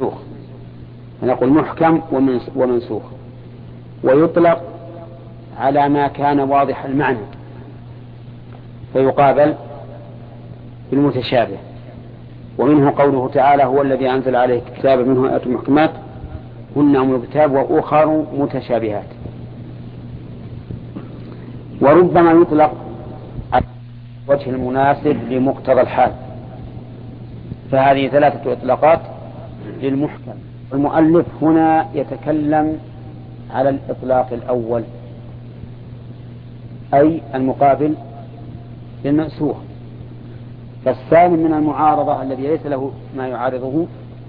نقول محكم ومنسوخ. ويطلق على ما كان واضح المعنى فيقابل بالمتشابه. ومنه قوله تعالى هو الذي أنزل عليه الكتاب منه آيات محكمات هن أم الكتاب وأخر متشابهات. وربما يطلق على وجه المناسب لمقتضى الحال. فهذه 3 إطلاقات للمحكم. المؤلف هنا يتكلم على الإطلاق الأول أي المقابل للمنسوخ. فالثاني من المعارضة الذي ليس له ما يعارضه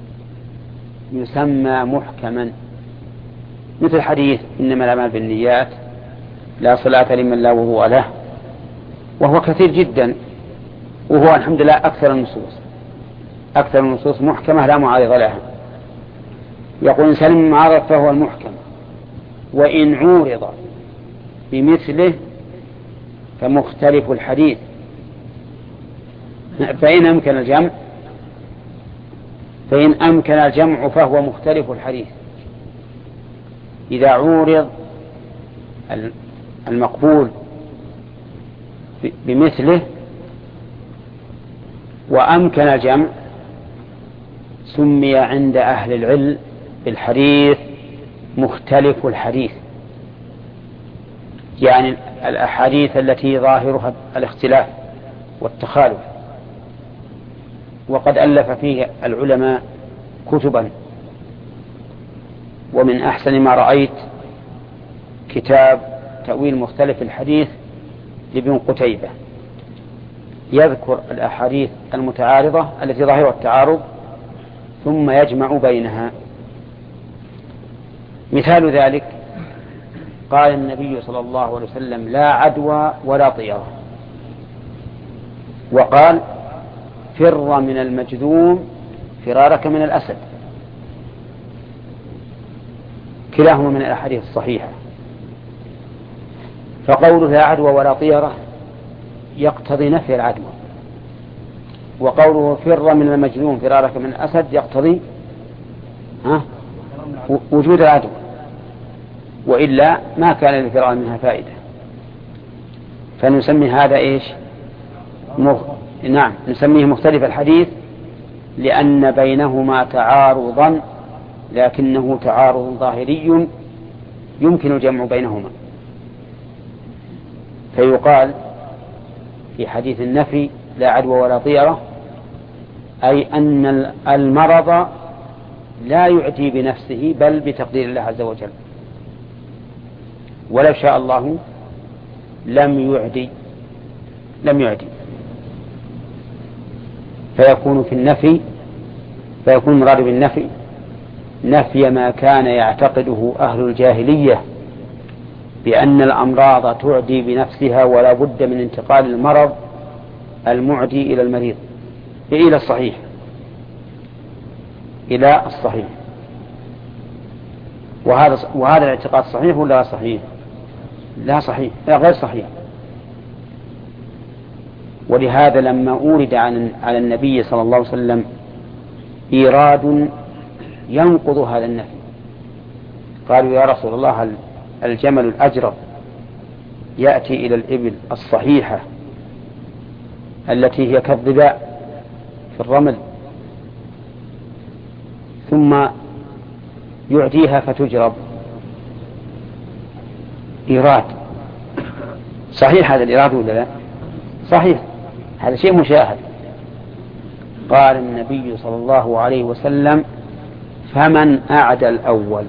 يسمى محكما، مثل حديث إنما الأعمال بالنيات لا صلاة لمن لا وضوء له، وهو كثير جدا، وهو الحمد لله أكثر النصوص محكمة لا معارضة لها. يقول إن سلم المعارض فهو المحكم، وإن عورض بمثله فمختلف الحديث. فإن أمكن الجمع فهو مختلف الحديث. إذا عورض المقبول بمثله وأمكن الجمع سمي عند أهل العلم بالحديث مختلف الحديث، يعني الأحاديث التي ظاهرها الاختلاف والتخالف. وقد ألف فيه العلماء كتبا، ومن أحسن ما رأيت كتاب تأويل مختلف الحديث لابن قتيبة، يذكر الأحاديث المتعارضة التي ظاهرها التعارض ثم يجمع بينها. مثال ذلك قال النبي صلى الله عليه وسلم لا عدوى ولا طيرة، وقال فر من المجذوم فرارك من الأسد، كلاهما من الأحاديث الصحيحة. فقوله لا عدوى ولا طيرة يقتضي نفي العدوى، وقوله فر من المجذوم فرارك من الأسد يقتضي وجود العدوى، وإلا ما كان للفرار منها فائدة. فنسمي هذا إيش؟ نعم، نسميه مختلف الحديث لأن بينهما تعارضا، لكنه تعارض ظاهري يمكن الجمع بينهما. فيقال في حديث النفي لا عدوى ولا طيرة أي أن المرض لا يعدي بنفسه بل بتقدير الله عز وجل، ولو شاء الله لم يعدي. فيكون في النفي، فيكون المراد بالنفي نفي ما كان يعتقده أهل الجاهلية بأن الأمراض تعدي بنفسها ولا بد من انتقال المرض المعدي إلى المريض إلى الصحيح. وهذا الاعتقاد صحيح ولا لا صحيح؟ لا صحيح، لا غير صحيح. ولهذا لما أورد على النبي صلى الله عليه وسلم إيراد ينقض هذا النفي، قالوا يا رسول الله الجمل الأجرب يأتي إلى الإبل الصحيحة التي هي كالضباء في الرمل ثم يعديها فتجرب. إيراد صحيح هذا الإيراد ولا لا؟ صحيح، هذا شيء مشاهد. قال النبي صلى الله عليه وسلم فمن أعدى الأول؟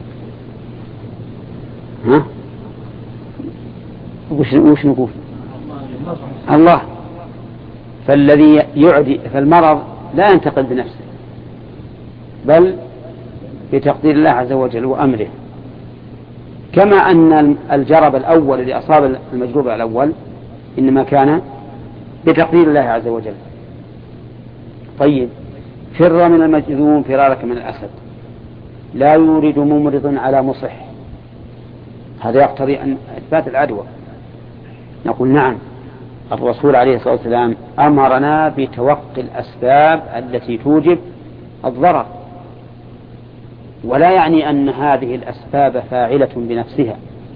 وش نقول؟ الله. فالذي يعدي، فالمرض لا ينتقل بنفسه بل بتقدير الله عز وجل وأمره، كما أن الجرب الأول الذي أصاب المجروب الأول إنما كان بتقدير الله عز وجل. طيب، فر من المجذوم فرارك من الأسد لا يورد ممرض على مصح، هذا يقتضي أن إثبات العدوى. نقول نعم، الرسول عليه الصلاة والسلام أمرنا بتوقي الأسباب التي توجب الضرر، ولا يعني أن هذه الأسباب فاعلة بنفسها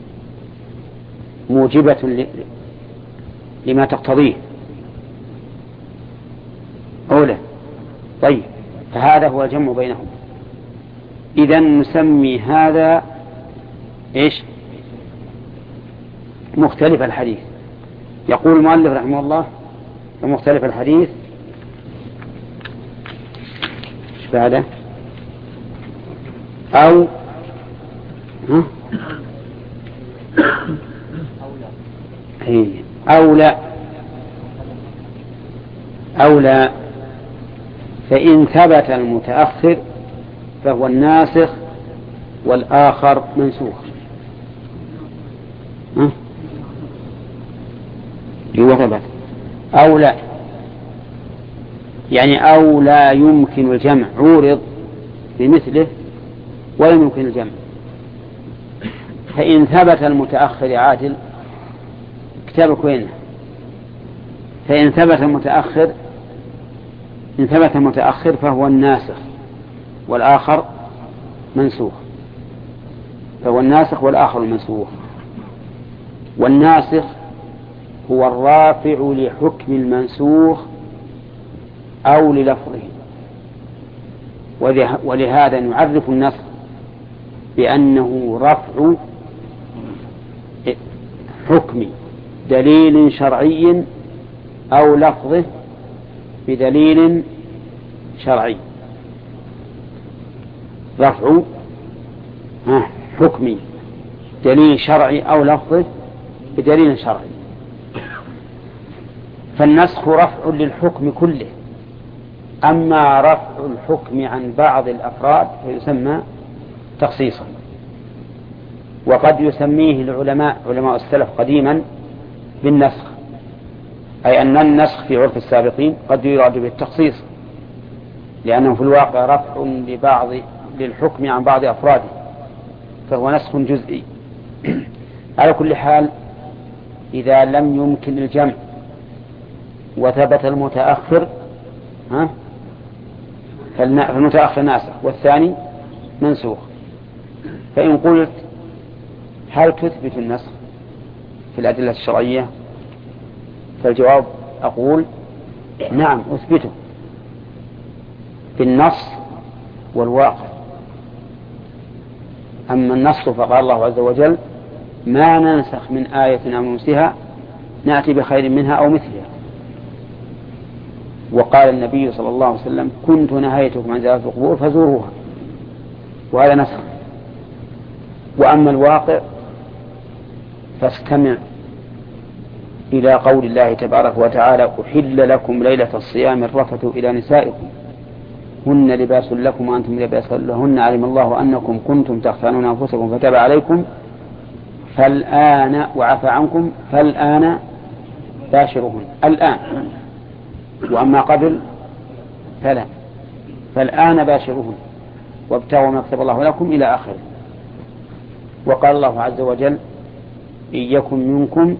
موجبة لما تقتضيه أولا. طيب، فهذا هو الجمع بينهم. إذن نسمي هذا إيش؟ مختلف الحديث. يقول المؤلف رحمه الله مختلف الحديث إيش بعده؟ أو لا فإن ثبت المتأخر فهو الناسخ والآخر منسوخ. ثبت أو لا، يعني أو لا يمكن الجمع، عورض بمثله ولا يمكن الجمع. فإن ثبت المتأخر عادل، كتابك وينه؟ فإن ثبت المتأخر فهو الناسخ والآخر منسوخ، فهو الناسخ والآخر المنسوخ. والناسخ هو الرافع لحكم المنسوخ أو للفظه، ولهذا نعرف النسخ بأنه رفع حكم دليل شرعي أو لفظه بدليل شرعي. رفع حكم دليل شرعي أو لفظه بدليل شرعي. فالنسخ رفع للحكم كله، أما رفع الحكم عن بعض الأفراد فيسمى تخصيصا. وقد يسميه العلماء علماء السلف قديما بالنسخ، أي أن النسخ في عرف السابقين قد يراد بالتخصيص، لأنه في الواقع رفع للحكم عن بعض أفراده، فهو نسخ جزئي. على كل حال، إذا لم يمكن الجمع وثبت المتأخر فالمتأخر ناسخ والثاني منسوخ. فإن قلت هل تثبت النسخ في الأدلة الشرعية؟ فالجواب أقول نعم أثبته في النص والواقع. أما النص فقال الله عز وجل ما ننسخ من آية أو ننسها نأتي بخير منها أو مثلها. وقال النبي صلى الله عليه وسلم كنت نهيتكم عن زيارة القبور فزوروها، وهذا نسخ. وأما الواقع فاستمع إلى قول الله تبارك وتعالى أحل لكم ليلة الصيام الرفث إلى نسائكم هن لباس لكم وأنتم لباس لهن علم الله أنكم كنتم تختانون أنفسكم فتاب عليكم فالآن وعفى عنكم فالآن باشرهن الآن، وأما قبل فلا، فالآن باشرهن وابتغوا ما كتب الله لكم إلى آخره. وقال الله عز وجل إن يكن منكم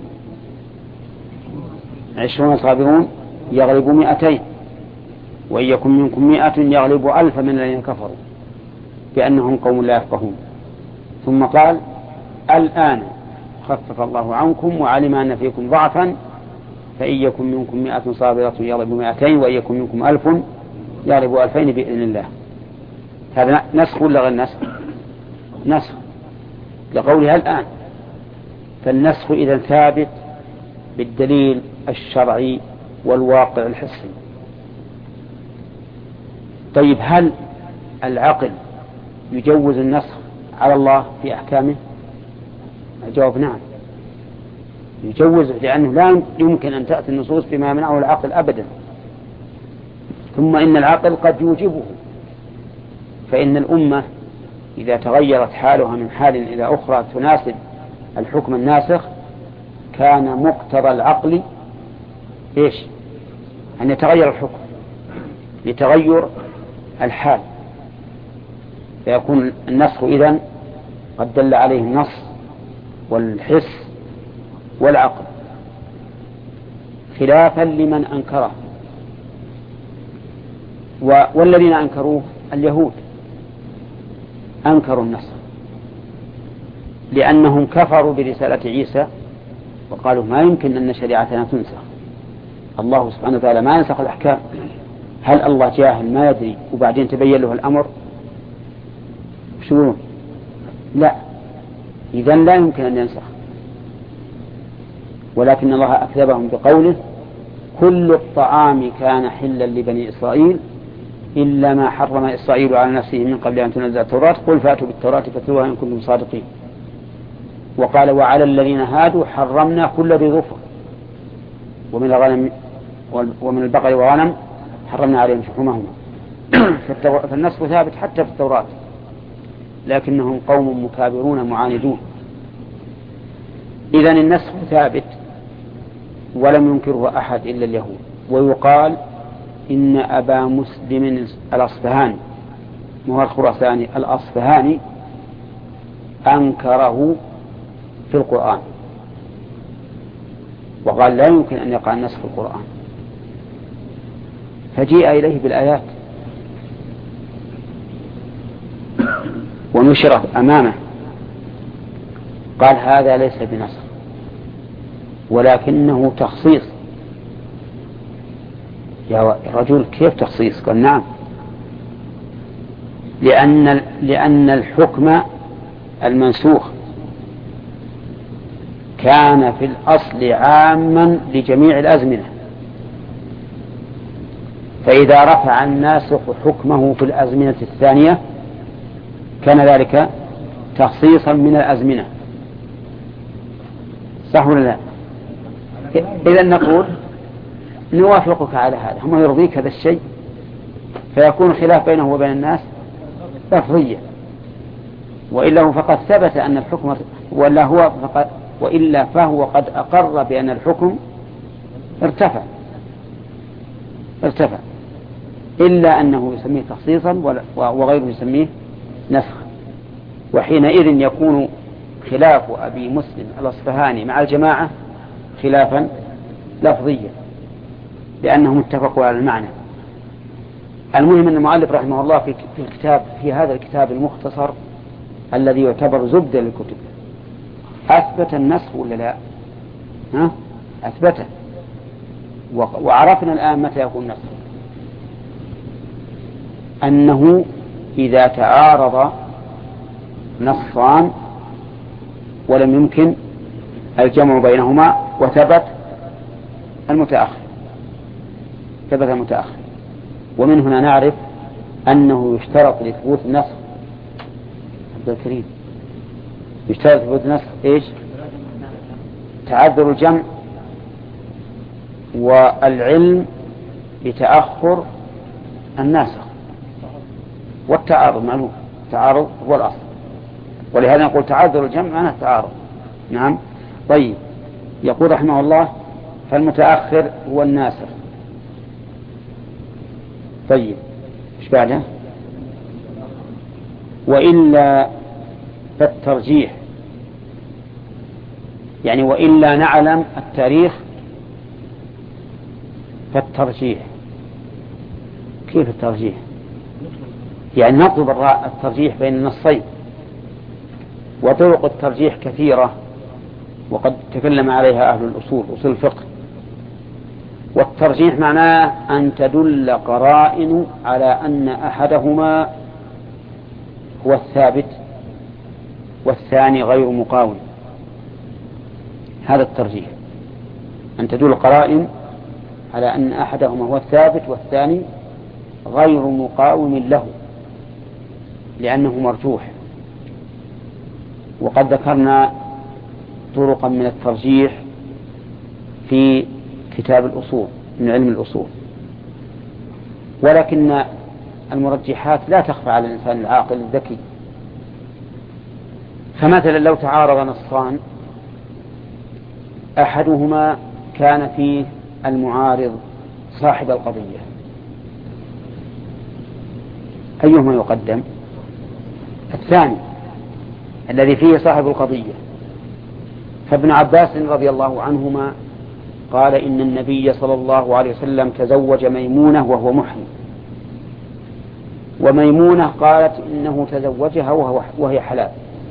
20 صابرون يغلبوا 200 وإن يكن منكم 100 يغلبوا 1000 من الذين كفروا بأنهم قوم لا يفقهون. ثم قال الآن خفف الله عنكم وعلم أن فيكم ضعفا فإن يكن منكم 100 صابرة يغلبوا 200 وإن يكن منكم 1000 يغلبوا 2000 بإذن الله. هذا نسخ ولا غير نسخ؟ نسخ لقولها الآن. فالنسخ إذن ثابت بالدليل الشرعي والواقع الحسي. طيب، هل العقل يجوز النسخ على الله في أحكامه؟ الجواب نعم يجوز، لأنه لا يمكن أن تأتي النصوص بما يمنعه العقل أبدا. ثم إن العقل قد يوجبه، فإن الأمة إذا تغيرت حالها من حال إلى أخرى تناسب الحكم الناسخ كان مقتضى العقل إيش؟ أن يتغير الحكم لتغير الحال، فيكون النسخ إذن قد دل عليه النص والحس والعقل، خلافا لمن أنكره. والذين أنكروه اليهود أنكروا النسخ، لأنهم كفروا برسالة عيسى وقالوا ما يمكن أن شريعتنا تنسخ، الله سبحانه وتعالى ما ينسخ الأحكام. هل الله جاهل ما يدري وبعدين تبين له الأمر؟ شو؟ لا، إذن لا يمكن أن ينسخ. ولكن الله أكذبهم بقوله كل الطعام كان حلا لبني إسرائيل إلا ما حرم إسرائيل على نفسه من قبل أن تنزل التوراة قل فأتوا بالتوراة فاتلوها إن كنتم صادقين. وقال وعلى الذين هادوا حرمنا كل ذي ظفر ومن البقر والغنم حرمنا عليهم شحومهما. فالنسخ ثابت حتى في التوراة، لكنهم قوم مكابرون معاندون. إذن النسخ ثابت ولم ينكره أحد إلا اليهود. ويقال إن أبا مسلم الأصفهاني مو الخراساني الأصفهاني أنكره في القرآن وقال لا يمكن أن يقع النسخ في القرآن، فجيء إليه بالآيات ونشرت أمامه قال هذا ليس بنسخ ولكنه تخصيص. يا رجل كيف تخصيص؟ قال نعم، لأن الحكم المنسوخ كان في الأصل عاما لجميع الأزمنة، فإذا رفع الناسخ حكمه في الأزمنة الثانية كان ذلك تخصيصا من الأزمنة. صح ولا لا؟ إذا نقول نوافقك على هذا، هم يرضيك هذا الشيء فيكون خلاف بينه وبين الناس لفظية، وإلا فقد ثبت أن الحكم وإلا فهو قد أقر بأن الحكم ارتفع إلا أنه يسميه تخصيصا وغيره يسميه نسخ. وحينئذ يكون خلاف أبي مسلم الأصفهاني مع الجماعة خلافا لفظيا لأنهم اتفقوا على المعنى. المهم أن المؤلف رحمه الله في هذا الكتاب المختصر الذي يعتبر زبدة للكتب أثبت النسخ ولا لا؟ أثبته. وعرفنا الآن متى يكون نسخ، أنه إذا تعارض نصان ولم يمكن الجمع بينهما وثبت المتأخر. ومن هنا نعرف أنه يشترط لثبوت النسخ عبد الكريم يشترط لثبوت النسخ إيش؟ تعذر الجمع والعلم بتأخر الناسخ والتعارض معلوم، التعارض هو الأصل، ولهذا نقول تعذر الجمع معناه التعارض. نعم. طيب، يقول رحمه الله فالمتأخر هو الناسخ. طيب ايش بعده؟ وإلا فالترجيح، يعني وإلا نعلم التاريخ فالترجيح. كيف الترجيح؟ يعني نطلب الترجيح بين النصين، وطرق الترجيح كثيرة وقد تكلم عليها أهل الأصول أصول الفقه. والترجيح معناه أن تدل قرائن على أن أحدهما هو الثابت والثاني غير مقاوم. هذا الترجيح، أن تدل قرائن على أن أحدهما هو الثابت والثاني غير مقاوم له لأنه مرجوح. وقد ذكرنا طرقا من الترجيح في كتاب الأصول من علم الأصول، ولكن المرجحات لا تخفى على الإنسان العاقل الذكي. فمثلا لو تعارض نصان أحدهما كان فيه المعارض صاحب القضية، أيهما يقدم؟ الثاني الذي فيه صاحب القضية. فابن عباس رضي الله عنهما قال إن النبي صلى الله عليه وسلم تزوج ميمونة وهو محرم، وميمونة قالت إنه تزوجها وهي حلال،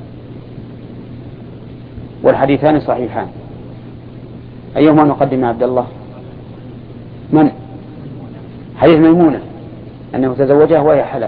والحديثان صحيحان. أيهما نقدم يا عبد الله؟ من؟ حديث ميمونة أنه تزوجها وهي حلال،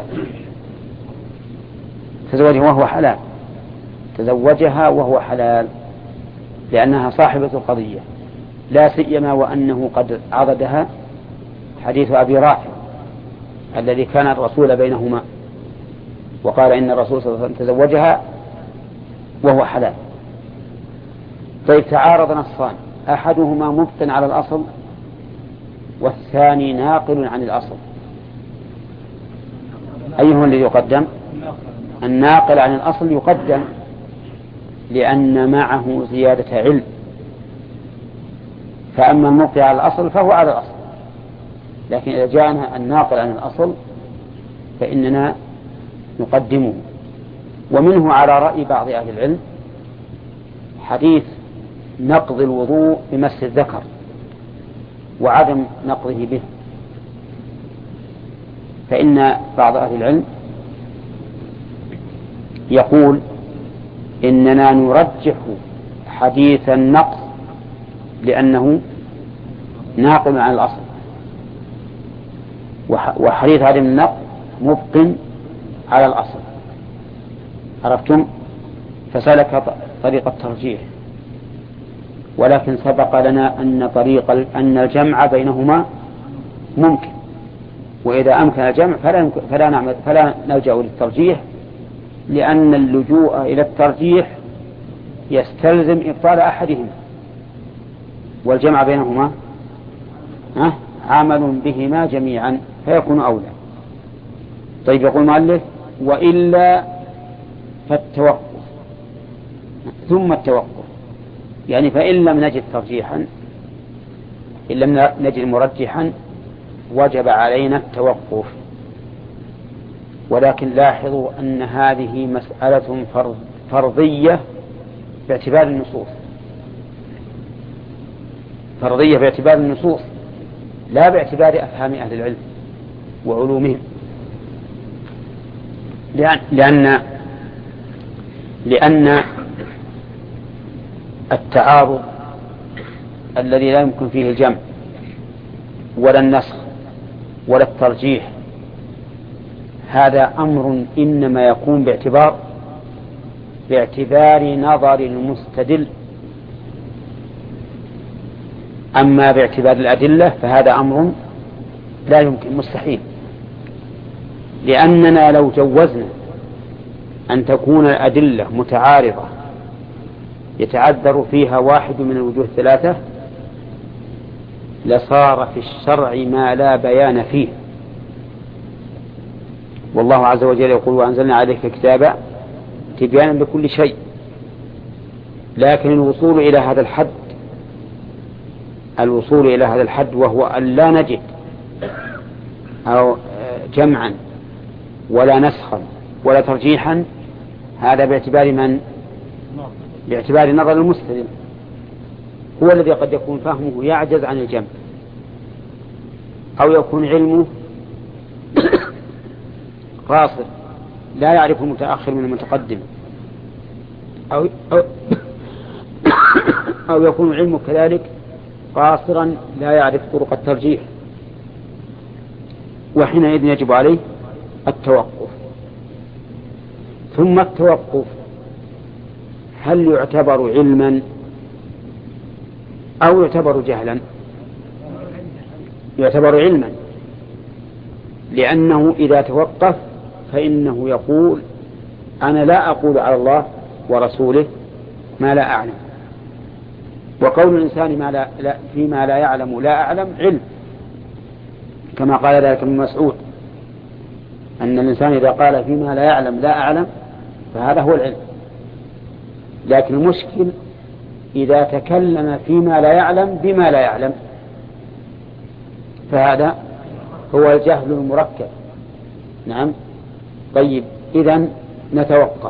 تزوجها وهو حلال، تزوجها وهو حلال لأنها صاحبة القضية، لا سيما وأنه قد عضدها حديث أبي رافع الذي كان الرسول بينهما وقال إن الرسول صلى الله عليه وسلم تزوجها وهو حلال. طيب تعارض نصان، أحدهما مبطن على الأصل والثاني ناقل عن الأصل، أيهما الذي يقدم؟ الناقل عن الأصل يقدم لأن معه زيادة علم، فأما المبطن على الأصل فهو على الأصل، لكن إذا جاءنا الناقل عن الأصل فإننا نقدمه. ومنه على رأي بعض أهل العلم حديث نقض الوضوء بمس الذكر وعدم نقضه به، فإن بعض أهل العلم يقول إننا نرجح حديث النقض لأنه ناقل عن الأصل، وحديث عدم النقض مبطن على الأصل، عرفتم؟ فسلك طريق الترجيح، ولكن سبق لنا أن الجمع بينهما ممكن، وإذا أمكن الجمع فلا نلجأ للترجيح، لأن اللجوء إلى الترجيح يستلزم إبطال أحدهما، والجمع بينهما عمل بهما جميعا فيكون أولى. طيب يقول المؤلف وإلا فالتوقف ثم التوقف، يعني فإن لم نجد ترجيحا، إن لم نجد مرجحا وجب علينا التوقف. ولكن لاحظوا أن هذه مسألة فرضية باعتبار النصوص، فرضية باعتبار النصوص لا باعتبار أفهام أهل العلم وعلومهم، لأن التعارض الذي لا يمكن فيه الجمع ولا النسخ ولا الترجيح هذا أمر إنما يكون باعتبار نظر المستدل، أما باعتبار الأدلة فهذا أمر لا يمكن، مستحيل، لأننا لو جوزنا أن تكون الأدلة متعارضة يتعذر فيها واحد من الوجوه الثلاثة لصار في الشرع ما لا بيان فيه. والله عز وجل يقول وأنزلنا عليك كتابا تبيانا لكل شيء، لكن الوصول إلى هذا الحد وهو أن لا نجد أو جمعا ولا نسخا ولا ترجيحا، هذا باعتبار من؟ باعتبار نظر المستدل، هو الذي قد يكون فهمه يعجز عن الجمع، أو يكون علمه قاصر لا يعرف المتأخر من المتقدم، أو يكون علمه كذلك قاصرا لا يعرف طرق الترجيح، وحينئذ يجب عليه التوقف. ثم التوقف هل يعتبر علما أو يعتبر جهلا؟ يعتبر علما، لأنه إذا توقف فإنه يقول أنا لا أقول على الله ورسوله ما لا أعلم، وقول الإنسان فيما لا يعلم لا أعلم علم، كما قال ذلك ابن مسعود أن الإنسان إذا قال فيما لا يعلم لا أعلم فهذا هو العلم. لكن المشكل إذا تكلم فيما لا يعلم بما لا يعلم فهذا هو الجهل المركب. نعم. طيب إذن نتوقف.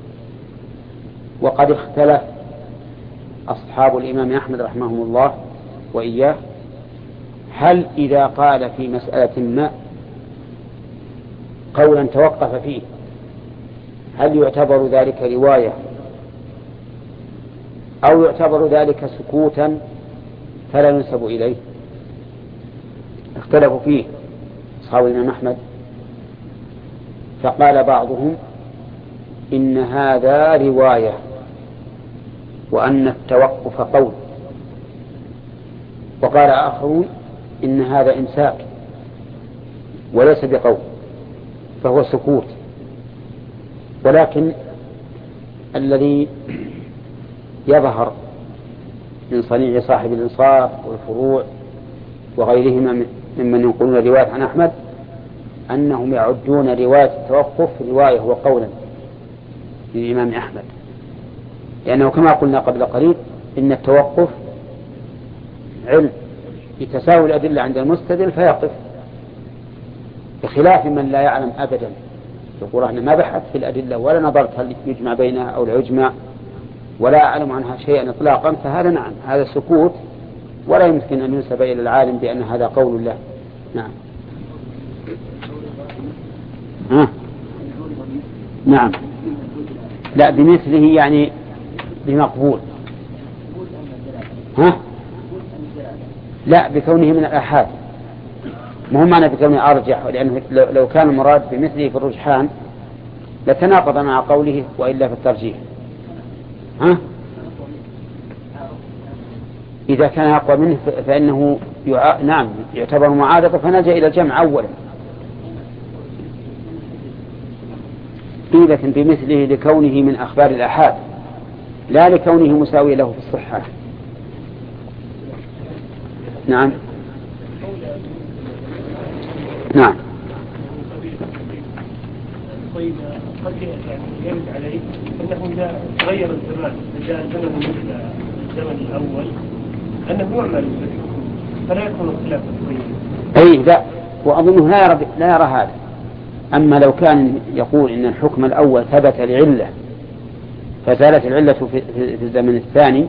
وقد اختلف أصحاب الإمام أحمد رحمهم الله وإياه هل إذا قال في مسألة ما قولا توقف فيه، هل يعتبر ذلك رواية أو يعتبر ذلك سكوتا فلا ينسب إليه؟ اختلفوا فيه أصحاب الإمام أحمد، فقال بعضهم إن هذا رواية وأن التوقف قول، وقال آخرون إن هذا إمساك وليس بقول فهو سكوت. ولكن الذي يظهر من صنيع صاحب الإنصاف والفروع وغيرهما ممن ينقلون الرواية عن أحمد أنهم يعدون رواية التوقف رواية وقولا للإمام أحمد، لأنه كما قلنا قبل قليل إن التوقف علم بتساوي الأدلة عند المستدل فيقف، بخلاف من لا يعلم أبدا يقول أنا ما بحثت في الأدلة ولا نظرت هل يجمع بينها أو لا يجمع ولا أعلم عنها شيئا إطلاقا، فهذا نعم هذا سكوت ولا يمكن أن ينسب إلى العالم بأن هذا قول الله. نعم. نعم. لا بمثله يعني بمقبول. لا بكونه من الآحاد، مهم معنى بكونه أرجح، لأنه لو كان المراد بمثله في الرجحان لتناقض مع قوله وإلا في الترجيح. إذا كان أقوى منه فإنه نعم يعتبر معارضة فنلجأ إلى الجمع أولا. لكن بمثله لكونه من أخبار الآحاد لا لكونه مساوي له في الصحة. نعم. نعم. طيب قد يرد عليه أنه إذا تغير الزمان جاء الزمن مثل الزمن الأول أنه يعمل فلا يكون اختلاف أي لا، وأظنه لا يرى هذا. أما لو كان يقول إن الحكم الأول ثبت لعلة فزالت العلة في الزمن الثاني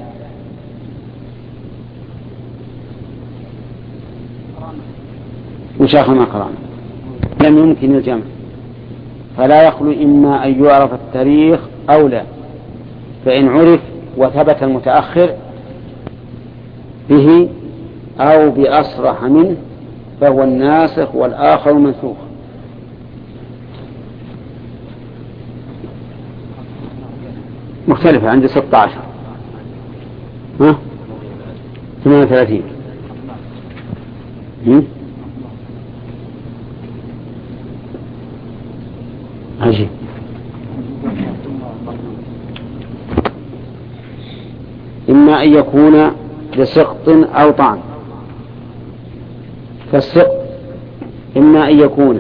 وشاخ ما قرأنا لم يمكن الجمع، فلا يخلو إما أن يعرف التاريخ أو لا، فإن عرف وثبت المتأخر به أو بأصرح منه فهو الناسخ والآخر منسوخ. مختلفة عند 16 38 عجيب. إما أن يكون لسقط أو طعن، فالسقط إما أن يكون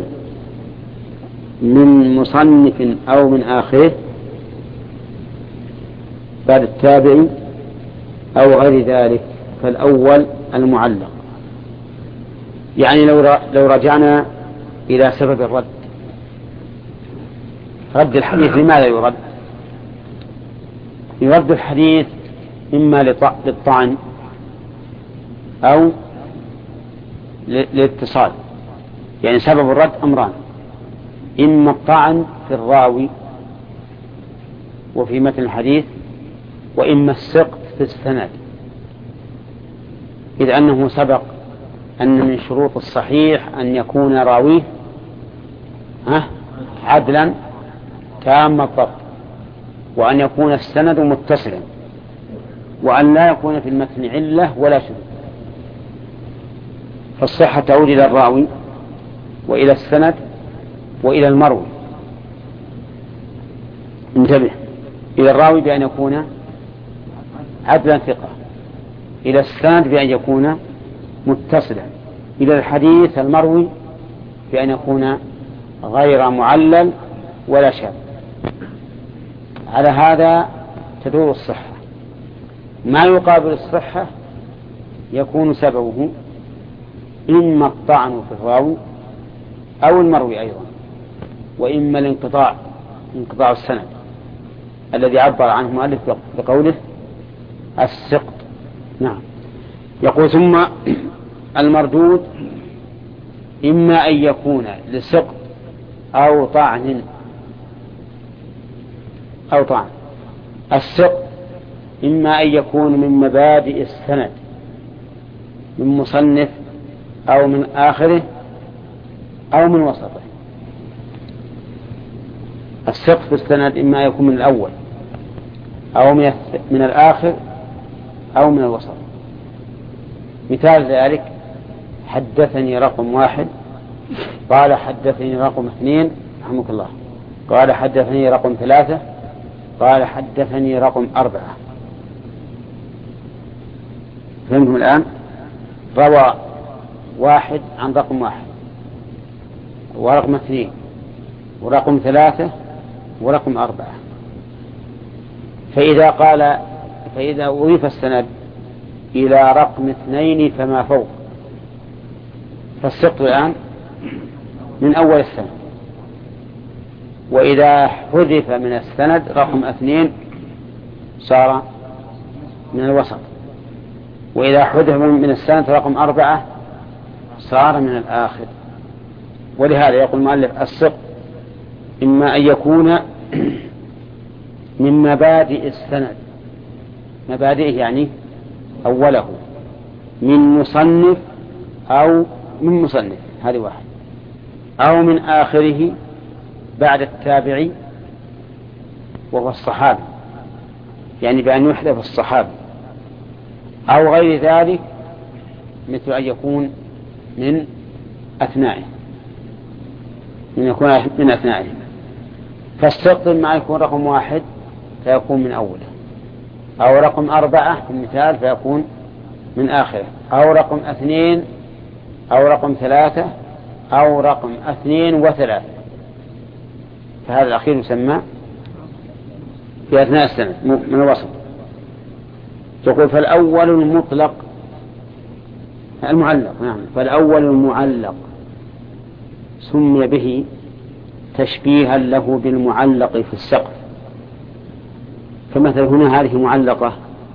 من مصنف أو من آخره بعد التابع أو غير ذلك، فالأول المعلق. يعني لو رجعنا إلى سبب الرد، رد الحديث لماذا يرد؟ يرد الحديث إما للطعن أو للاتصال، يعني سبب الرد أمران: إما الطعن في الراوي وفي متن الحديث، وإما السقط في السند، إذ أنه سبق أن من شروط الصحيح أن يكون راويه عدلا تام الضبط، وأن يكون السند متصلا، وأن لا يكون في المتن علة ولا شذوذ. فالصحة تعود إلى الراوي وإلى السند وإلى المروي. انتبه، إلى الراوي بأن يكون عدلا ثقة، إلى السند بأن يكون متصلا، إلى الحديث المروي بأن يكون غير معلل ولا شاذ. على هذا تدور الصحة. ما يقابل الصحة يكون سببه إما الطعن في الراوي أو المروي أيضا، وإما انقطاع السند الذي عبر عنه المؤلف بقوله السقط. نعم. يقول ثم المردود إما أن يكون لسقط أو طعن. السقط إما أن يكون من مبادئ السند من مصنف أو من آخره أو من وسطه. السقط في السند إما يكون من الأول أو من الآخر أو من الوسط. مثال ذلك: حدثني رقم 1 قال حدثني رقم 2 رحمك الله، قال حدثني رقم 3 قال حدثني رقم 4. فهمتم الآن؟ روى 1 عن رقم 1 ورقم 2 ورقم 3 ورقم 4. فإذا أضيف السند إلى رقم 2 فما فوق فالسقط الآن من أول السند، وإذا حذف من السند رقم 2 صار من الوسط، وإذا حذف من السند رقم 4 صار من الآخر. ولهذا يقول المؤلف: السقط إما أن يكون من مبادئ السند، مبادئه يعني أوله، من مصنف أو من مصنف، هذه واحد، أو من آخره بعد التابعي وهو الصحابي، يعني بأن يحذف الصحابي، أو غير ذلك مثل أن يكون من أثنائه، من أثنائه. فالسقط ما يكون رقم 1 فيكون من أوله، أو رقم 4 في المثال فيكون من آخره، أو رقم 2 أو رقم 3 أو رقم 2 و3، فهذا الأخير يسمى في أثناء السنة من الوسط. تقول: فالأول المطلق المعلق، نعم، فالأول المعلق سمي به تشبيها له بالمعلق في السقف. فمثل هنا هذه معلقة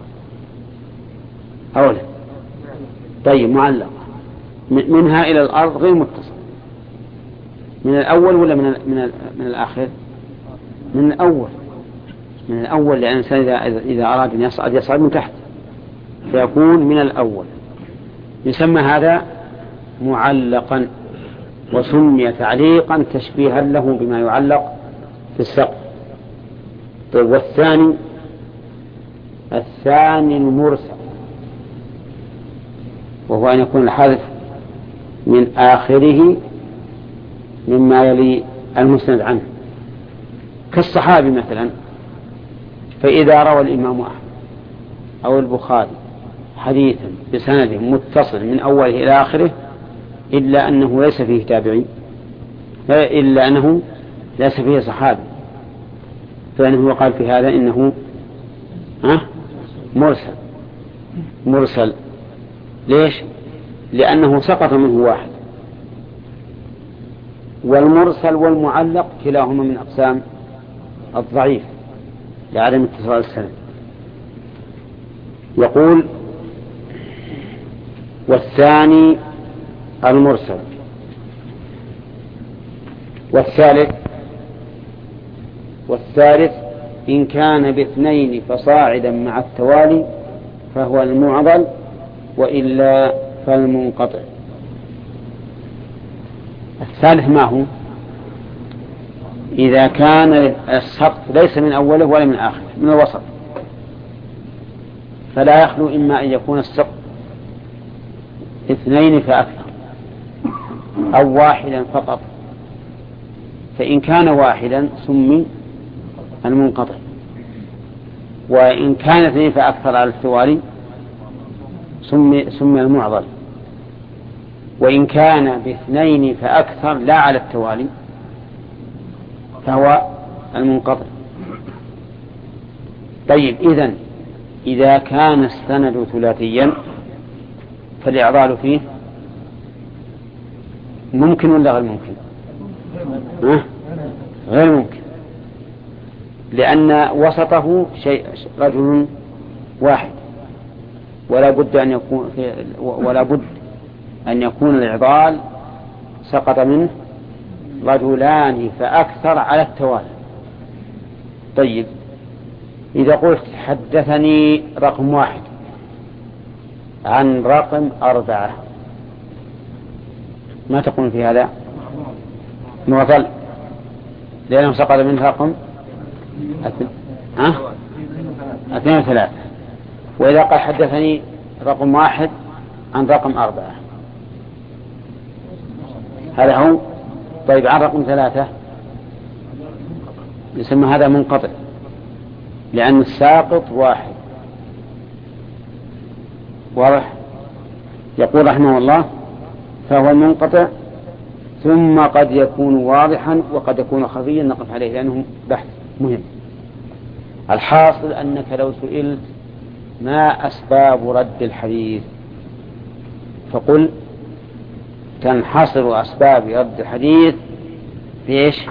أولا، طيب معلقة منها إلى الأرض غير متصل، من الأول ولا من الآخر؟ من الأول، لأن الإنسان إذا أراد أن يصعد من تحت فيكون من الأول. يسمى هذا معلقا، وسمي تعليقا تشبيها له بما يعلق في السقف. طيب، الثاني المرسل، وهو أن يكون الحذف من آخره مما يلي المسند عنه، كالصحابي مثلا. فإذا روى الإمام أحمد أو البخاري حديثا بسند متصل من أوله إلى آخره إلا أنه ليس فيه تابعي، إلا أنه ليس فيه صحابي، فإنه يقال في هذا إنه مرسل. ليش؟ لأنه سقط منه واحد. والمرسل والمعلق كلاهما من أقسام الضعيف لعدم اتصال السند. يقول: والثاني المرسل. والثالث إن كان باثنين فصاعدا مع التوالي فهو المعضل، وإلا فالمنقطع. الثالث ما هو؟ إذا كان السقط ليس من أوله ولا من آخره، من الوسط، فلا يخلو إما أن يكون السقط 2 فأكثر أو 1 فقط. فإن كان 1 سمي المنقطع، وإن كان 2 فأكثر على التوالي سمي المعضل، وإن كان ب2 فأكثر لا على التوالي فهو المنقطع. طيب، إذا كان السند ثلاثيا فالإعضال فيه ممكن ولا غير ممكن؟ غير ممكن، لأن وسطه رجل واحد، ولا بد أن يكون الإعضال سقط منه رجلان فأكثر على التوالي. طيب إذا قلت حدثني رقم 1 عن رقم 4 ما تقول في هذا؟ معضل، لأنه سقط من رقم 2 و3. وإذا قال حدثني رقم 1 عن رقم 4 هذا هو. طيب عن رقم 3 يسمى هذا منقطع، لأن الساقط 1. واضح؟ يقول رحمه الله فهو المنقطع، ثم قد يكون واضحا وقد يكون خفيا نقف عليه لأنه بحث مهم. الحاصل أنك لو سئلت ما أسباب رد الحديث فقل تنحصر أسباب رد الحديث في إيش؟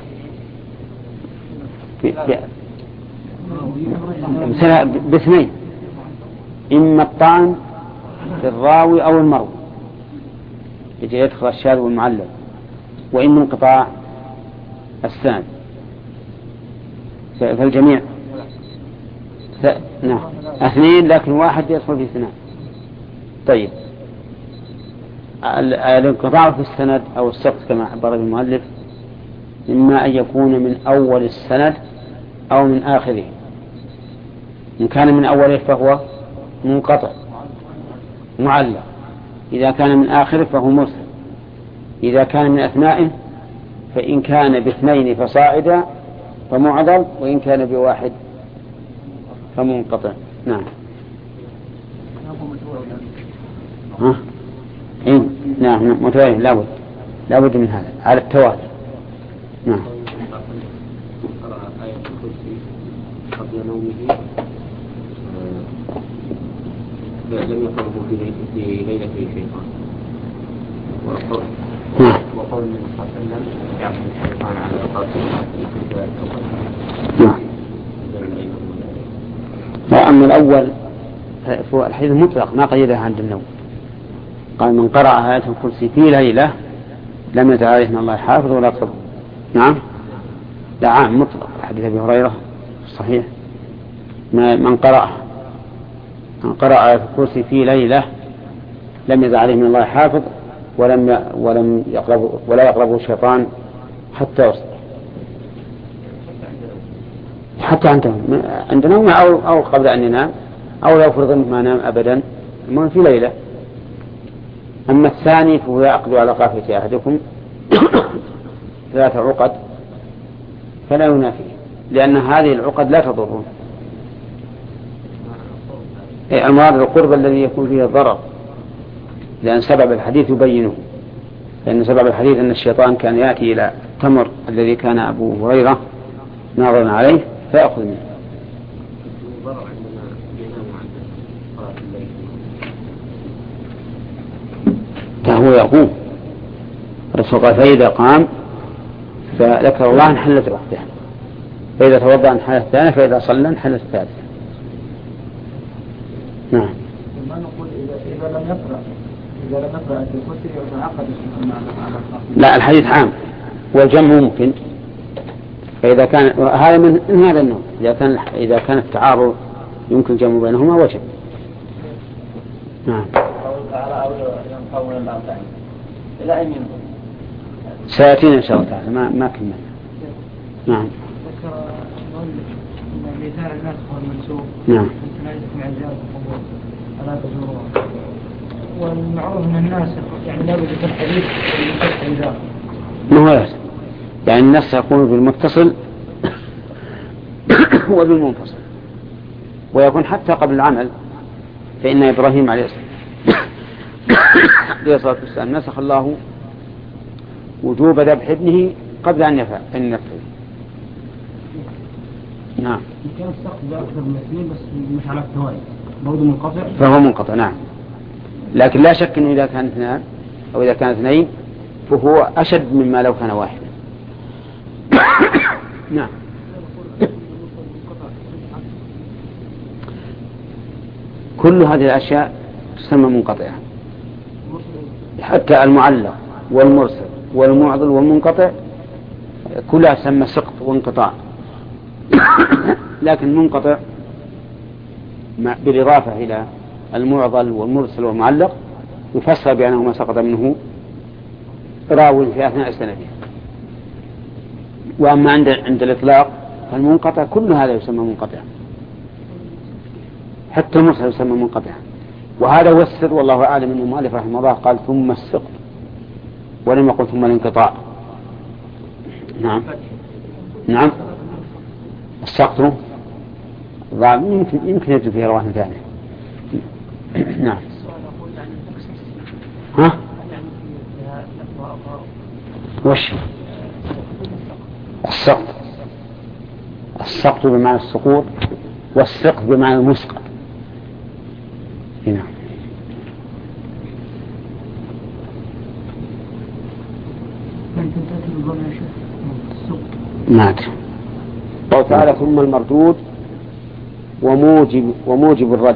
باثنين: إما الطعن في الراوي أو المروي لكي يدخل الشاذ والمعلل، وإما انقطاع السند. فالجميع نعم 2 لكن 1 يدخل في 2. طيب الانقطاع في السند أو السقط كما عبر المؤلف إما أن يكون من أول السند أو من آخره. إن كان من أوله فهو منقطع معلق، إذا كان من آخره فهو مرسل، إذا كان من أثنائه فإن كان ب2 فصاعدا فمعضل، وإن كان ب1 فمنقطع. نعم. نعم متوالي لابد من هذا على التوالي. نعم. قبل نومه لم يقربه في ليلة الشيطان، وقول النبي صلى الله عليه وسلم يعبد الشيطان على قاتل. أما الأول فالحديث مطلق ما قيده عند النوم، قال من قرأ آية الكرسي في ليلة لم يزل عليه من الله حافظ ولا يقصد. نعم لا عام مطلق. حديث أبي هريرة صحيح من قرأ آية الكرسي في ليلة لم يزل عليه من الله حافظ ولا يقربه الشيطان حتى يصبح، حتى عند نومه أو قبل أن ينام، أو لو فرض ما نام أبدا المهم في ليلة. أما الثاني فهو يعقد على قافية أحدكم 3 عقد فلا ينافي، لأن هذه العقد لا تضره. المراد القرب الذي يكون فيه الضرر، لأن سبب الحديث يبينه، لأن سبب الحديث أن الشيطان كان يأتي إلى التمر الذي كان أبو هريرة ناظرا عليه فيأخذ منه. فهو يقوم الرسول قال فإذا قام فذكر الله انحلت عقده، فإذا توضأ انحلت الثانية، فإذا صلى انحلت الثالثة. نعم. ما نقول إذا لم يقرأ الكرسي يتعقد لا الحديث عام والجمع ممكن، فإذا كان هذا من هذا النوع إذا كان التعارض يمكن الجمع بينهما وجب. نعم. إلى أين ينظر؟ سيأتينا إن شاء الله تعالى ما كنا. نعم. ذكر أن ميزان الناس هو المنسوب. نعم. أنت لا يدخل عن زيادة القبور فلا تزورها، والمعروف أن الناس يعني لا بد في الحديث والمسجد ما هو يعني الناس يكون بالمتصل وبالمنفصل، ويكون حتى قبل العمل، فإن إبراهيم عليه الصلاة والسلام نسخ الله وجوب ذبح ابنه قبل أن يفعل. نعم. كان السقف بأكثر من 2 بس مش على التوالي برضه منقطع، فهو منقطع. نعم. لكن لا شك أنه إذا كان 2 أو إذا كان 2 فهو أشد مما لو كان 1. نعم. كل هذه الأشياء تسمى منقطعة، حتى المعلق والمرسل والمعضل والمنقطع كلها تسمى سقط وانقطاع. لكن منقطع بالإضافة إلى المعضل والمرسل والمعلق يفسر بأنه ما سقط منه راو في أثناء سنده. وأما عند الإطلاق فالمنقطع كل هذا يسمى منقطع، حتى المرسل يسمى منقطع. وهذا هو السر، والله أعلم أن المؤلف رحمه الله قال ثم السقط ولم يقل ثم الانقطاع. نعم نعم السقط يمكن يجب فيه رواه ثانية. نعم. ها؟ وش السقط بمعنى السقوط، والسقط بمعنى المسقط. نعم. قال تعالى ثم المردود وموجب الرد.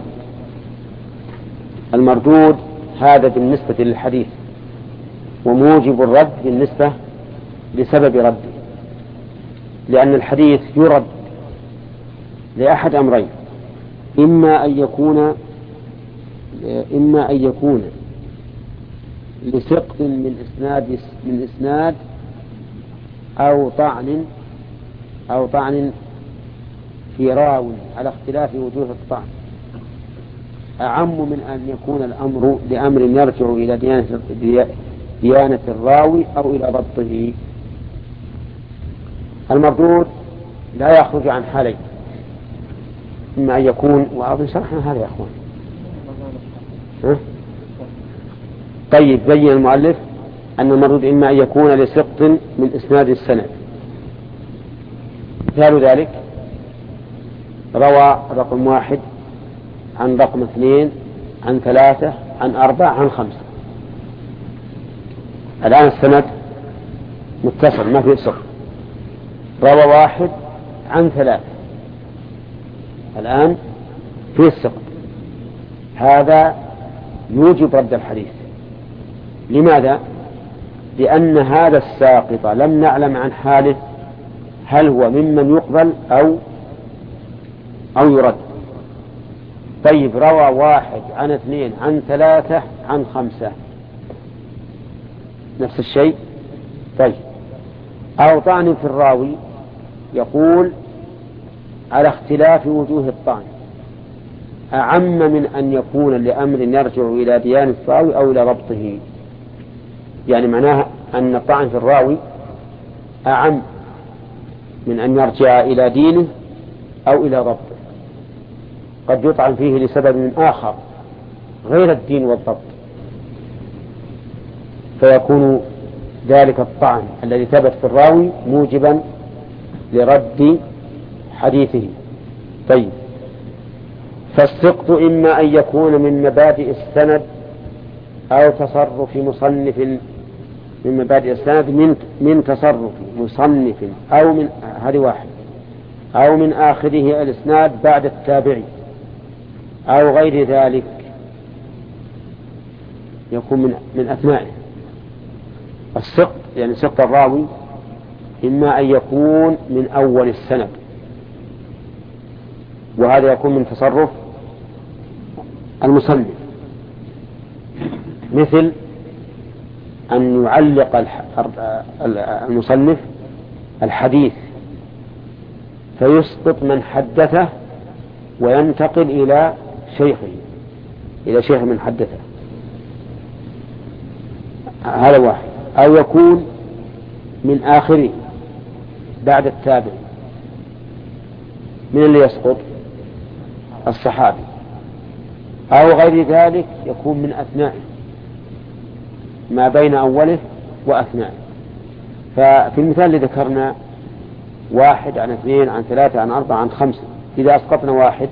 المردود هذا بالنسبة للحديث، وموجب الرد بالنسبة لسبب رده، لأن الحديث يرد لأحد أمرين: إما أن يكون لسقط من إسناد أو طعن في راو على اختلاف وجوه الطعن، أعم من أن يكون الأمر لأمر يرجع إلى ديانة الراوي أو إلى ضبطه. المردود لا يخرج عن حالين: إما أن يكون، وأظن شرحنا هذا يا أخوان. طيب، بين المؤلف أن المردود إما أن يكون لسقط من إسناد السند. مثال ذلك: روى رقم 1 عن رقم 2 عن 3 عن 4 عن 5. الآن السند متصل ما فيه سقط. روى 1 عن 3، الآن فيه السقط. هذا يوجب رد الحديث. لماذا؟ لأن هذا الساقط لم نعلم عن حاله هل هو ممن يقبل أو يرد. طيب، روى 1 عن 2 عن 3 عن 5، نفس الشيء. طيب، أو طعن في الراوي، يقول على اختلاف وجوه الطعن، أعم من أن يكون لأمر يرجع إلى ديانة الراوي أو إلى ضبطه. يعني معناها أن الطعن في الراوي أعم من أن يرجع إلى دينه أو إلى ضبطه. قد يطعن فيه لسبب آخر غير الدين والضبط، فيكون ذلك الطعن الذي ثبت في الراوي موجبا لرد حديثه. طيب، فالسقط إما أن يكون من مبادئ السند أو تصرف مصنف من مبادئ السند من تصرف مصنف أو من هذه واحد، أو من آخره الإسناد بعد التابعي، أو غير ذلك يكون من أثنائه. السقط يعني سقط الراوي إما أن يكون من أول السند، وهذا يكون من تصرف المصنف، مثل أن يعلق المصنف الحديث فيسقط من حدثه وينتقل إلى شيخ من حدثه. هذا واحد. أو يكون من آخره بعد التابع. من اللي يسقط؟ الصحابي. أو غير ذلك يكون من أثنائه، ما بين أوله وأثنائه. ففي المثال اللي ذكرنا 1 عن 2 عن 3 عن 4 عن 5، إذا أسقطنا 1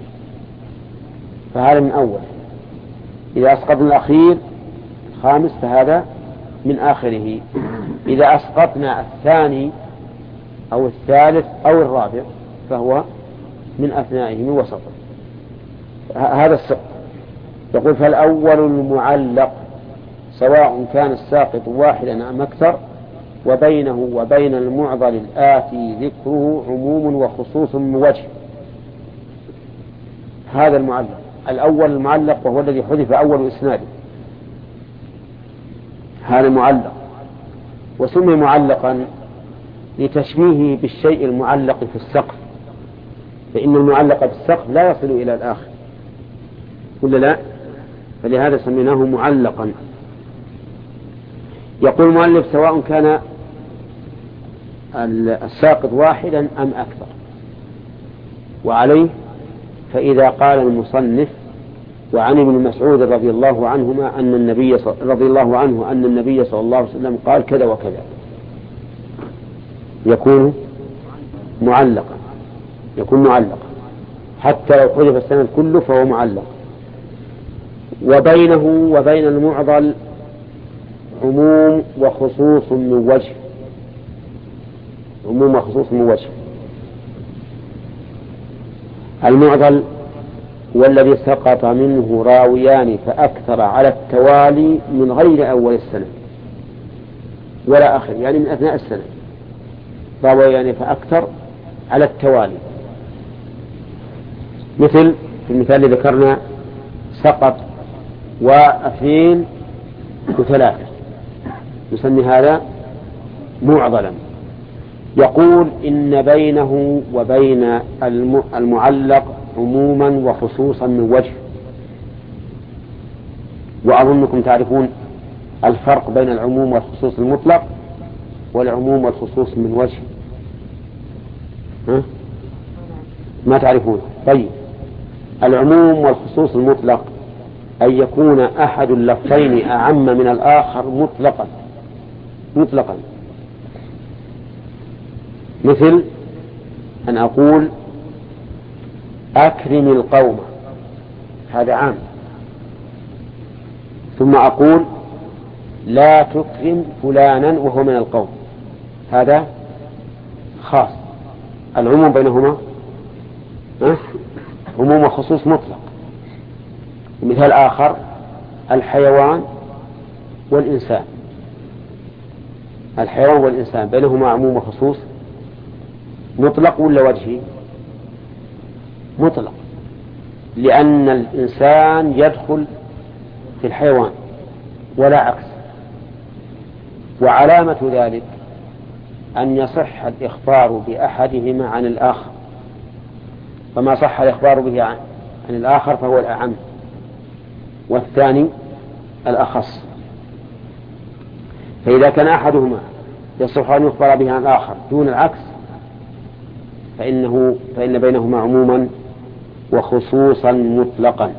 فهذا من أول، إذا أسقطنا الأخير 5 فهذا من آخره، إذا أسقطنا الثاني أو الثالث أو الرابع فهو من أثنائه من وسطه. هذا السقط. يقول: فالأول المعلق سواء كان الساقط واحدا أم أكثر وبينه وبين المعضل الآتي ذكره عموم وخصوص من وجه. هذا المعلق الأول المعلق وهو الذي حذف أول إسناده، هذا معلق، وسمي معلقا لتشبيهه بالشيء المعلق في السقف، فإن المعلق في السقف لا يصل إلى الآخر ولا لا؟ فلهذا سميناه معلقا. يقول المؤلف سواء كان الساقط واحدا أم أكثر، وعليه فإذا قال المصنف وعن ابن مسعود رضي الله عنه أن النبي صلى الله عليه وسلم قال كذا وكذا يكون معلقا، حتى لو حذف السند كله فهو معلق. وبينه وبين المعضل عموم وخصوص من وجه. المعضل والذي سقط منه راويان فأكثر على التوالي من غير أول السنة ولا آخر، يعني من أثناء السنة، راويان فأكثر على التوالي، مثل في المثال الذي ذكرنا سقط واثنين وثلاثة، نسمي هذا معضلا. يقول إن بينه وبين المعلق عموما وخصوصا من وجه. وأظنكم تعرفون الفرق بين العموم والخصوص المطلق والعموم والخصوص من وجه، ها؟ ما تعرفون؟ طيب، العموم والخصوص المطلق أن يكون أحد اللفظين أعم من الآخر مطلقا، مثل أن أقول أكرم القوم، هذا عام، ثم أقول لا تكرم فلانا وهو من القوم، هذا خاص. العموم بينهما عموم وخصوص مطلق. مثال آخر الحيوان والإنسان بينهما عموم وخصوص مطلق ولا وجهي؟ مطلق، لأن الإنسان يدخل في الحيوان ولا عكس. وعلامة ذلك أن يصح الإخبار بأحدهما عن الآخر، فما صح الإخبار به عن الآخر فهو الأعم، والثاني الأخص. فإذا كان أحدهما يصح أن يخبر به عن الآخر دون العكس فإن بينهما عموما وخصوصا مطلقا.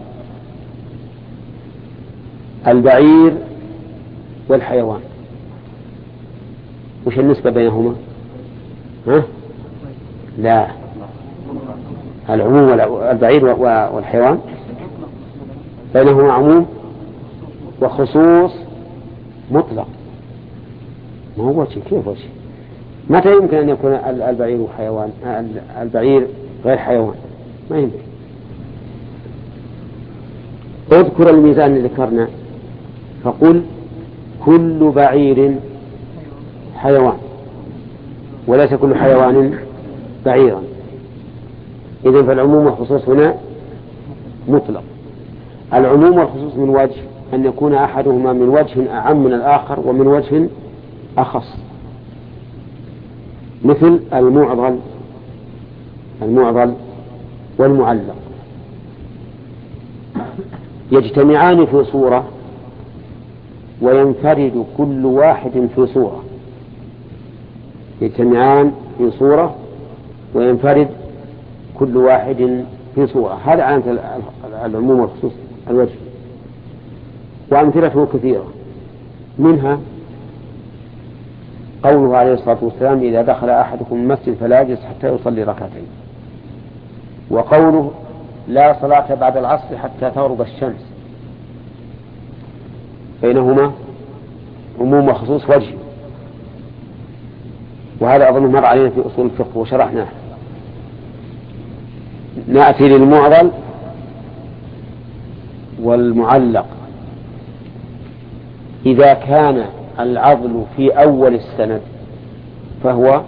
البعير والحيوان وش النسبة بينهما؟ لا، العموم البعير والحيوان بينهما عموم وخصوص مطلق. ما هو وجه، كيف وجه؟ متى يمكن أن يكون البعير حيوان، البعير غير حيوان؟ ما يمكن. اذكر الميزان اللي ذكرنا، فقل كل بعير حيوان وليس كل حيوان بعيرا. إذن فالعموم والخصوص هنا مطلق. العموم والخصوص من وجه أن يكون أحدهما من وجه أعم من الآخر ومن وجه أخص، مثل المعضل والمعلق يجتمعان في صورة وينفرد كل واحد في صورة، يجتمعان في صورة وينفرد كل واحد في صورة. هذا علامة العموم والخصوص الوجه، وأمثلته كثيرة، منها قوله عليه الصلاة والسلام إذا دخل أحدكم المسجد فلا يجلس حتى يصلي ركعتين، وقوله لا صلاة بعد العصر حتى تغرب الشمس، بينهما عموم وخصوص وجه. وهذا أظن مر علينا في أصول الفقه وشرحناه. نأتي للمعضل والمعلق. إذا كان العضل في أول السند فهو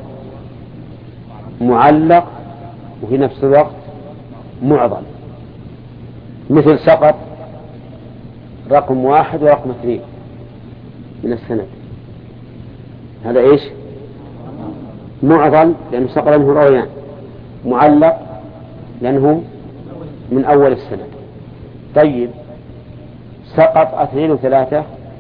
معلق وفي نفس الوقت معضل، مثل سقط رقم 1 ورقم 2 من السند، هذا إيش؟ معضل لأنه سقط منه راويان، معلق لأنه من أول السند. طيب سقط 2 و3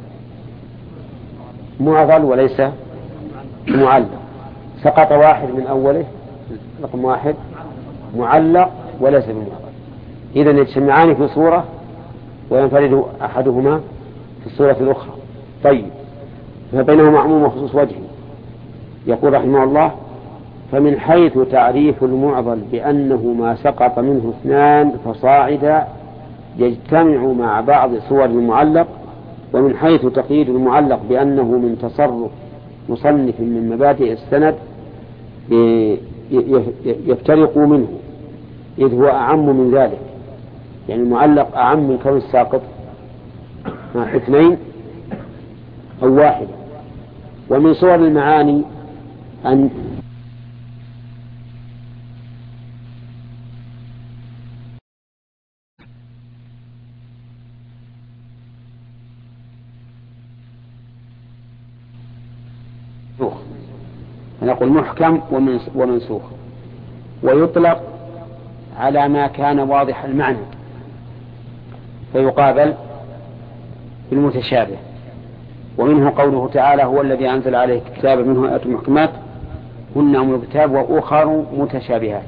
معضل وليس معلق، سقط 1 من أوله رقم 1 معلق وليس بمعضل، إذن يجتمعان في صورة وينفرد أحدهما في الصورة الأخرى. طيب فبينهما عموم وخصوص وجه. يقول رحمه الله: فمن حيث تعريف المعضل بأنه ما سقط منه 2 فصاعدا يجتمع مع بعض صور المعلق، ومن حيث تقييد المعلق بأنه من تصرف مصنف من مبادئ السند يفترق منه، إذ هو أعم من ذلك، يعني المعلق أعم من كون الساقط 2 أو 1. ومن صور المعاني أن نقول محكم ومنسوخ، ويطلق على ما كان واضح المعنى فيقابل بالمتشابه. ومنه قوله تعالى: هو الذي أنزل عليه الكتاب منه آيات محكمات هن أم الكتاب وأخر متشابهات.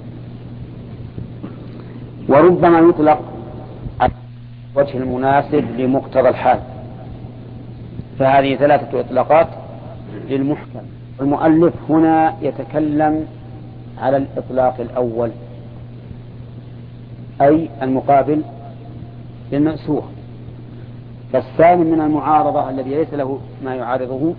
وربما يطلق على وجه المناسب لمقتضى الحال، فهذه 3 إطلاقات للمحكم. المؤلف هنا يتكلم على الإطلاق الأول، أي المقابل للمنسوخ، فالثاني من المعارضة الذي ليس له ما يعارضه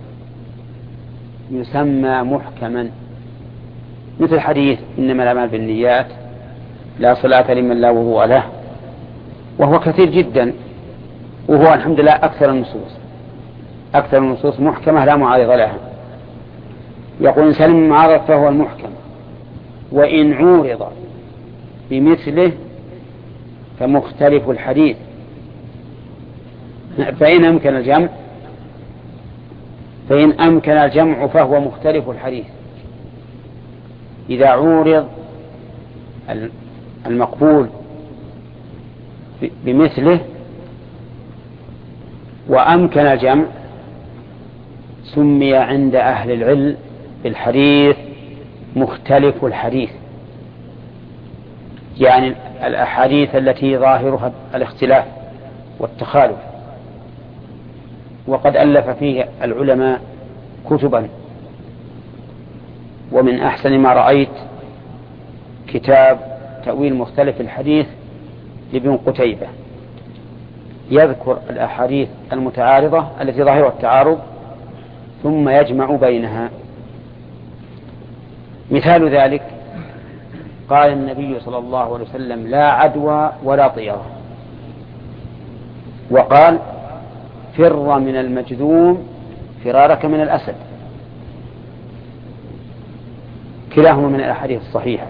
يسمى محكما، مثل حديث إنما الأعمال بالنيات لا صلاة لمن لا وضوء له، وهو كثير جدا، وهو الحمد لله أكثر النصوص محكمة لا معارض لها. يقول إن سلم المعارض فهو المحكم، وإن عورض بمثله فمختلف الحديث، فإن أمكن الجمع فهو مختلف الحديث. إذا عورض المقبول بمثله وأمكن الجمع سمي عند أهل العلم بالحديث مختلف الحديث، يعني الأحاديث التي ظاهرها الاختلاف والتخالف. وقد ألف فيه العلماء كتبا، ومن أحسن ما رأيت كتاب تأويل مختلف الحديث لابن قتيبة، يذكر الأحاديث المتعارضة التي ظاهرها التعارض ثم يجمع بينها. مثال ذلك قال النبي صلى الله عليه وسلم: لا عدوى ولا طيرة، وقال: فر من المجذوم فرارك من الأسد، كلاهما من الأحاديث الصحيحة.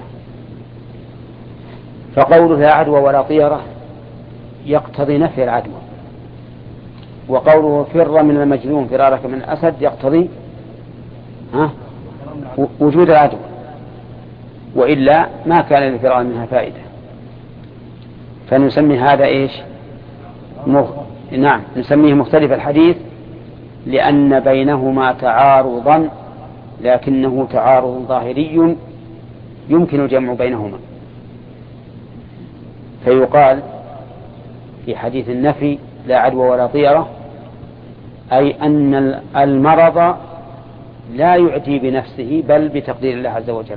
فقوله لا عدوى ولا طيرة يقتضي نفي العدوى، وقوله فر من المجذوم فرارك من الأسد يقتضي وجود العدوى، وإلا ما كان للفرار منها فائدة. فنسمي هذا إيش؟ نعم، نسميه مختلف الحديث لأن بينهما تعارضا، لكنه تعارض ظاهري يمكن الجمع بينهما. فيقال في حديث النفي لا عدوى ولا طيرة أي أن المرض لا يعدي بنفسه بل بتقدير الله عز وجل،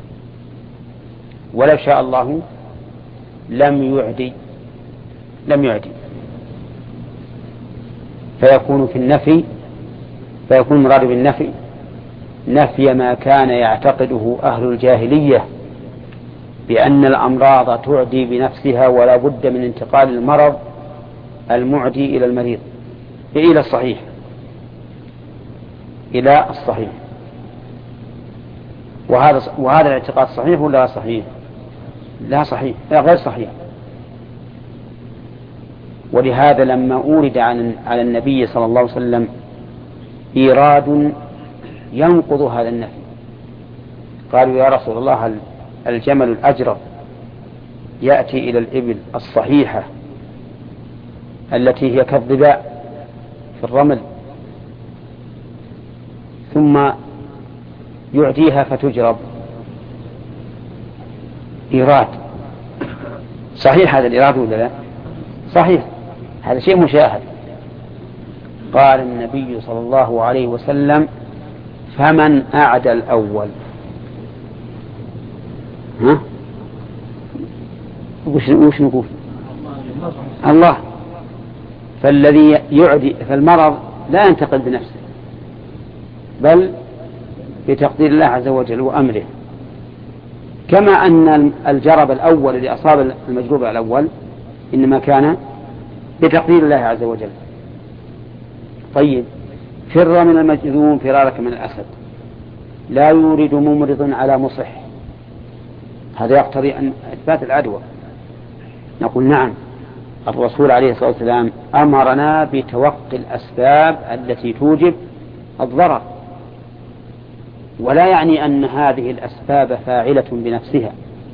ولو شاء الله لم يعدي. فيكون في النفي، فيكون المراد بالنفي نفي ما كان يعتقده أهل الجاهلية بأن الأمراض تعدي بنفسها ولا بد من انتقال المرض المعدي إلى المريض إلى الصحيح. وهذا الاعتقاد صحيح ولا صحيح؟ لا صحيح، لا غير صحيح. ولهذا لما أورد على النبي صلى الله عليه وسلم إيراد ينقض هذا النفي، قالوا يا رسول الله الجمل الأجرب يأتي إلى الإبل الصحيحة التي هي كالضباء في الرمل ثم يعديها فتجرب. إيراد صحيح هذا الإيراد ولا لا؟ صحيح، هذا شيء مشاهد. قال النبي صلى الله عليه وسلم فمن أعدى الأول؟ ها؟ وش نقول؟ الله. فالذي يعدي فالمرض لا ينتقل بنفسه بل بتقدير الله عز وجل وأمره، كما أن الجرب الأول اللي أصاب المجروب الأول إنما كان بتقدير الله عز وجل. طيب، فر من المجذوم فرارك من الأسد، لا يورد ممرض على مصح، هذا يقتضي أن إثبات العدوى. نقول نعم، الرسول عليه الصلاة والسلام أمرنا بتوقي الأسباب التي توجب الضرر، ولا يعني أن هذه الأسباب فاعلة بنفسها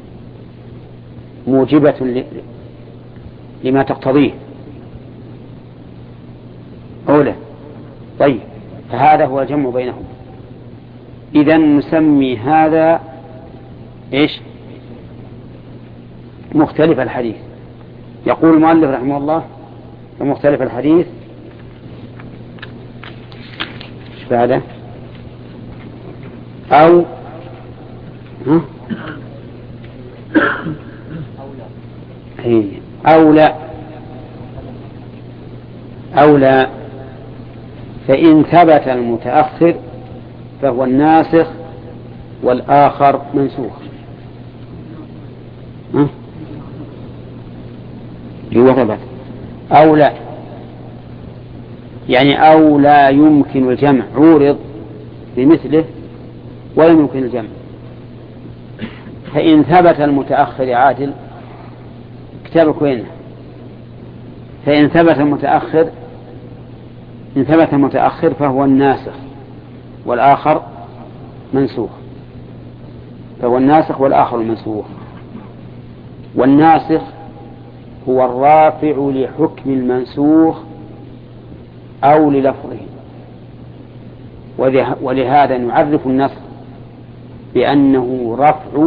موجبة لما تقتضيه أولا. طيب، فهذا هو الجمع بينهم. إذن نسمي هذا إيش؟ مختلف الحديث. يقول المؤلف رحمه الله مختلف الحديث ايش بعده؟ أو لا فإن ثبت المتأخر فهو الناسخ والآخر منسوخ. ثبت أو لا، يعني أو لا يمكن الجمع، عورض بمثله ولم يمكن الجمع. فإن ثبت المتأخر عادل، كتابك وين؟ فإن ثبت المتأخر فهو الناسخ والآخر منسوخ، فهو الناسخ والآخر المنسوخ. والناسخ هو الرافع لحكم المنسوخ أو للفظه، ولهذا نعرف النسخ بأنه رفع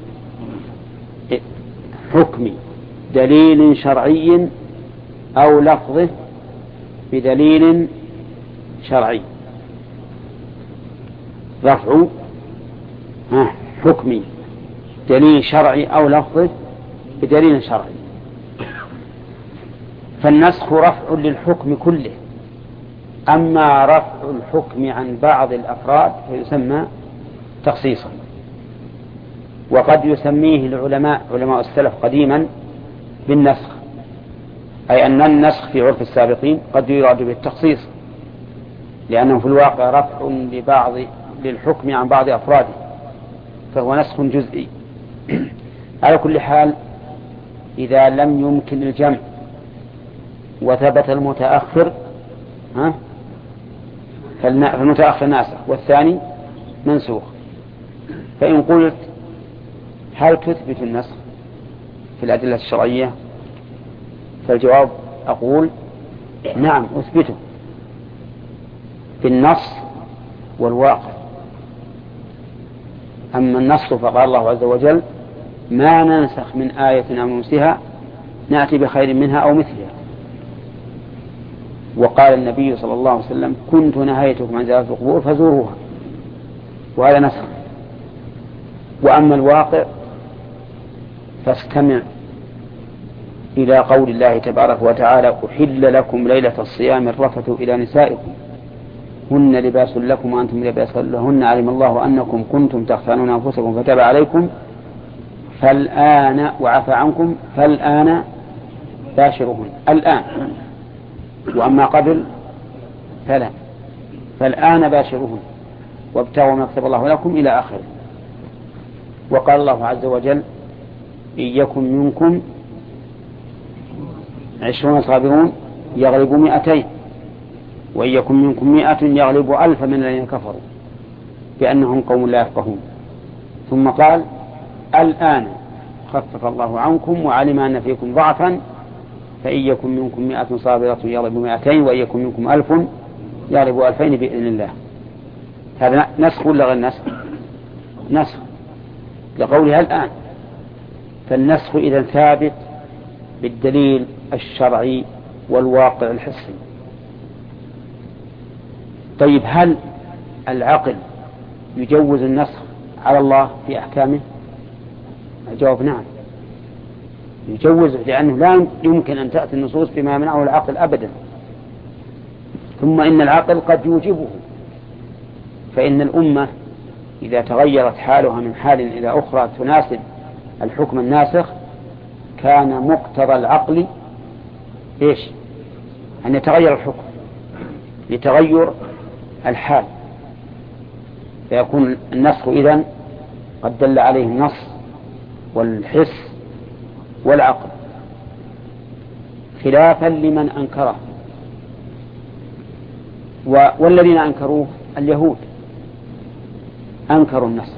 حكم دليل شرعي أو لفظه بدليل شرعي. رفع حكم دليل شرعي أو لفظه بدليل شرعي. فالنسخ رفع للحكم كله، أما رفع الحكم عن بعض الأفراد فيسمى تخصيصا. وقد يسميه العلماء علماء السلف قديما بالنسخ، أي أن النسخ في عرف السابقين قد يراد بالتخصيص، لأنه في الواقع رفع للحكم عن بعض أفراده، فهو نسخ جزئي. على كل حال، إذا لم يمكن الجمع وثبت المتأخر فالمتأخر ناسخ والثاني منسوخ. فإن قلت هل تثبت النسخ في الأدلة الشرعية؟ فالجواب أقول نعم أثبته بالنص والواقع. أما النص فقال الله عز وجل ما ننسخ من آية أو ننسها نأتي بخير منها أو مثلها. وقال النبي صلى الله عليه وسلم كنت نهيتكم عن زيارة القبور فزوروها، وهذا نسخ. وأما الواقع فاستمع إلى قول الله تبارك وتعالى أحل لكم ليلة الصيام الرفث إلى نسائكم هن لباس لكم وأنتم لباس لهن علم الله أنكم كنتم تختانون أنفسكم فتاب عليكم فالآن وعفى عنكم فالآن باشرهن الآن، وأما قبل فلا، فالآن باشرهن وابتغوا ما كتب الله لكم إلى آخره. وقال الله عز وجل إن يكن منكم 20 صابرون يغلبوا 200 وإن يكن منكم 100 يغلبوا 1000 من الذين كفروا بأنهم قوم لا يفقهون. ثم قال الآن خفف الله عنكم وعلم أن فيكم ضعفا فإن يكن منكم 100 صابرة يغلبوا 200 وإن يكن منكم 1000 يغلبوا 2000 بإذن الله. هذا نسخ ولا غير نسخ؟ نسخ لقولها الآن. فالنسخ إذا ثابت بالدليل الشرعي والواقع الحسي. طيب هل العقل يجوز النسخ على الله في أحكامه؟ الجواب نعم يجوز، لأنه لا يمكن أن تأتي النصوص بما يمنعه العقل أبدا. ثم إن العقل قد يوجبه، فإن الأمة إذا تغيرت حالها من حال إلى أخرى تناسب الحكم الناسخ كان مقتضى العقل إيش؟ أن يتغير الحكم لتغير الحال، فيكون النسخ إذن قد دل عليه النص والحس والعقل، خلافا لمن أنكره. والذين أنكروه اليهود أنكروا النسخ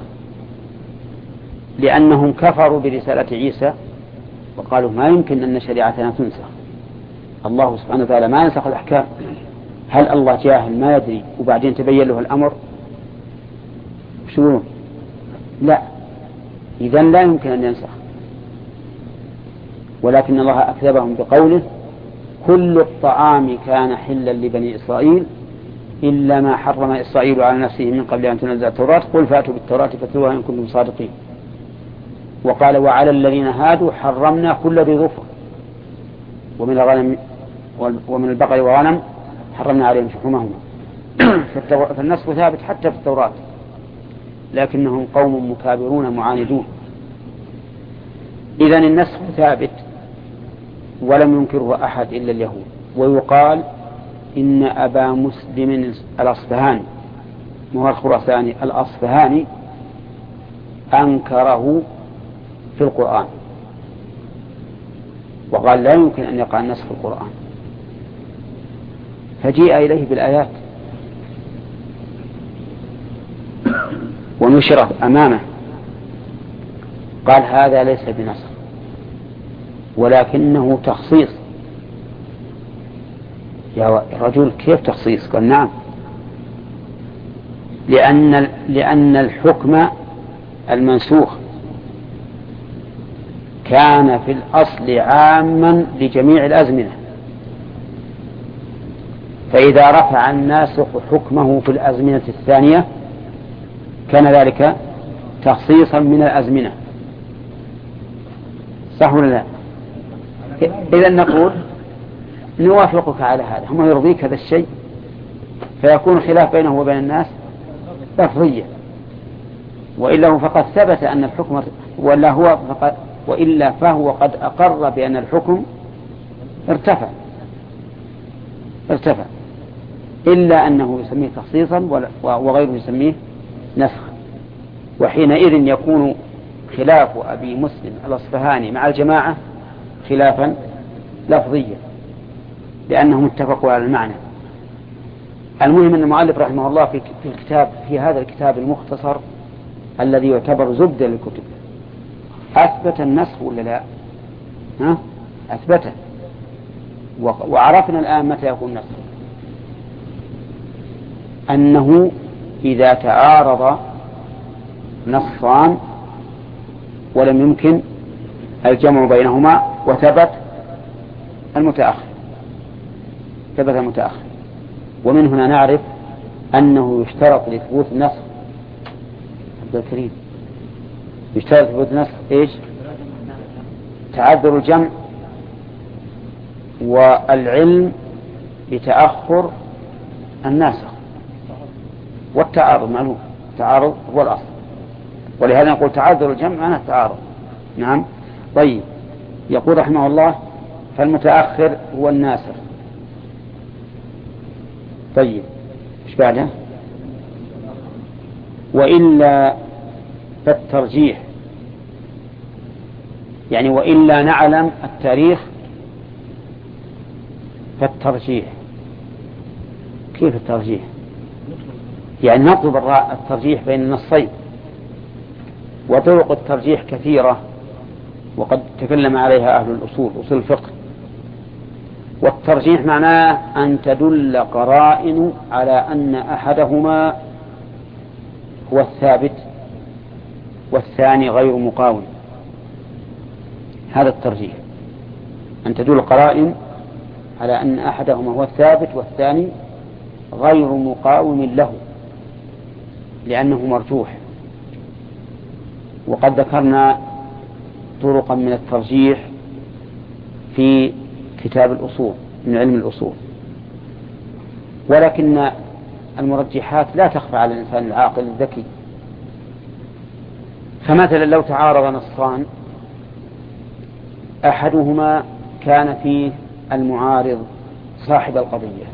لأنهم كفروا برسالة عيسى وقالوا ما يمكن أن شريعتنا تنسخ، الله سبحانه وتعالى ما ينسخ الأحكام. هل الله جاهل ما يدري وبعدين تبين له الأمر؟ شو؟ لا، إذن لا يمكن أن ينسخ. ولكن الله أكذبهم بقوله كل الطعام كان حلا لبني إسرائيل إلا ما حرم إسرائيل على نفسه من قبل أن تنزل التوراة قل فأتوا بالتوراة فاتلوها إن كنتم صادقين. وقال وعلى الذين هادوا حرمنا كل ذي ظفر ومن الغنم ومن البقر والغنم حرمنا عليهم شحومهما. فالنسخ ثابت حتى في التوراة، لكنهم قوم مكابرون معاندون. إذن النسخ ثابت ولم ينكره أحد إلا اليهود. ويقال إن أبا مسلم الأصفهاني وهو الخراساني الأصفهاني أنكره في القرآن وقال لا يمكن أن يقع النسخ في القرآن، فجيء إليه بالآيات ونشره أمامه قال هذا ليس بنسخ ولكنه تخصيص. يا رجل كيف تخصيص؟ قال نعم، لأن الحكم المنسوخ كان في الأصل عاما لجميع الأزمنة، فإذا رفع الناسخ حكمه في الأزمنة الثانية كان ذلك تخصيصا من الأزمنة. صح ولا لا؟ إذا نقول نوافقك على هذا، هم يرضيك هذا الشيء فيكون خلاف بينه وبين الناس لفظيا، وإلا فقد ثبت أن الحكم وإلا فهو قد أقر بأن الحكم ارتفع إلا أنه يسميه تخصيصا وغيره يسميه نسخ. وحينئذ يكون خلاف أبي مسلم الأصفهاني مع الجماعة خلافا لفظيا لأنهم اتفقوا على المعنى. المهم أن المؤلف رحمه الله في هذا الكتاب المختصر الذي يعتبر زبدة للكتب أثبت النسخ ولا لا؟ أثبته، وعرفنا الآن متى يكون النسخ، أنه إذا تعارض نصان ولم يمكن الجمع بينهما وثبت المتأخر. ومن هنا نعرف أنه يشترط لثبوت النسخ عبد الكريم يشترط لثبوت النسخ إيش؟ تعذر الجمع والعلم بتأخر الناسخ والتعارض معلوم، التعارض هو الأصل، ولهذا نقول تعذر الجمع معناه التعارض. نعم. طيب، يقول رحمه الله فالمتأخر هو الناسخ. طيب ايش بعده؟ وإلا فالترجيح يعني وإلا نعلم التاريخ فالترجيح. كيف الترجيح؟ يعني نطلب الترجيح بين النصين، وطرق الترجيح كثيرة وقد تكلم عليها أهل الأصول، أصول الفقه. والترجيح معناه أن تدل قرائن على أن أحدهما هو الثابت والثاني غير مقاوم. هذا الترجيح، أن تدل قرائن على أن أحدهما هو الثابت والثاني غير مقاوم له لأنه مرجوح. وقد ذكرنا طرقا من الترجيح في كتاب الأصول من علم الأصول، ولكن المرجحات لا تخفى على الإنسان العاقل الذكي. فمثلا لو تعارض نصان أحدهما كان فيه المعارض صاحب القضية،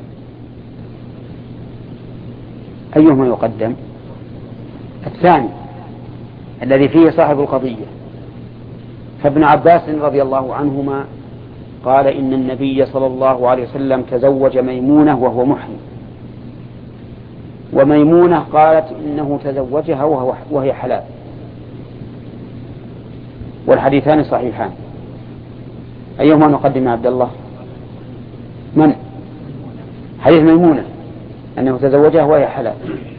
أيهما يقدم؟ الثاني الذي فيه صاحب القضية. فابن عباس رضي الله عنهما قال إن النبي صلى الله عليه وسلم تزوج ميمونة وهو محرم، وميمونة قالت إنه تزوجها وهي حلال، والحديثان صحيحان. أيهما نقدم يا عبد الله؟ من؟ حديث ميمونة أنه تزوجها وهي حلال،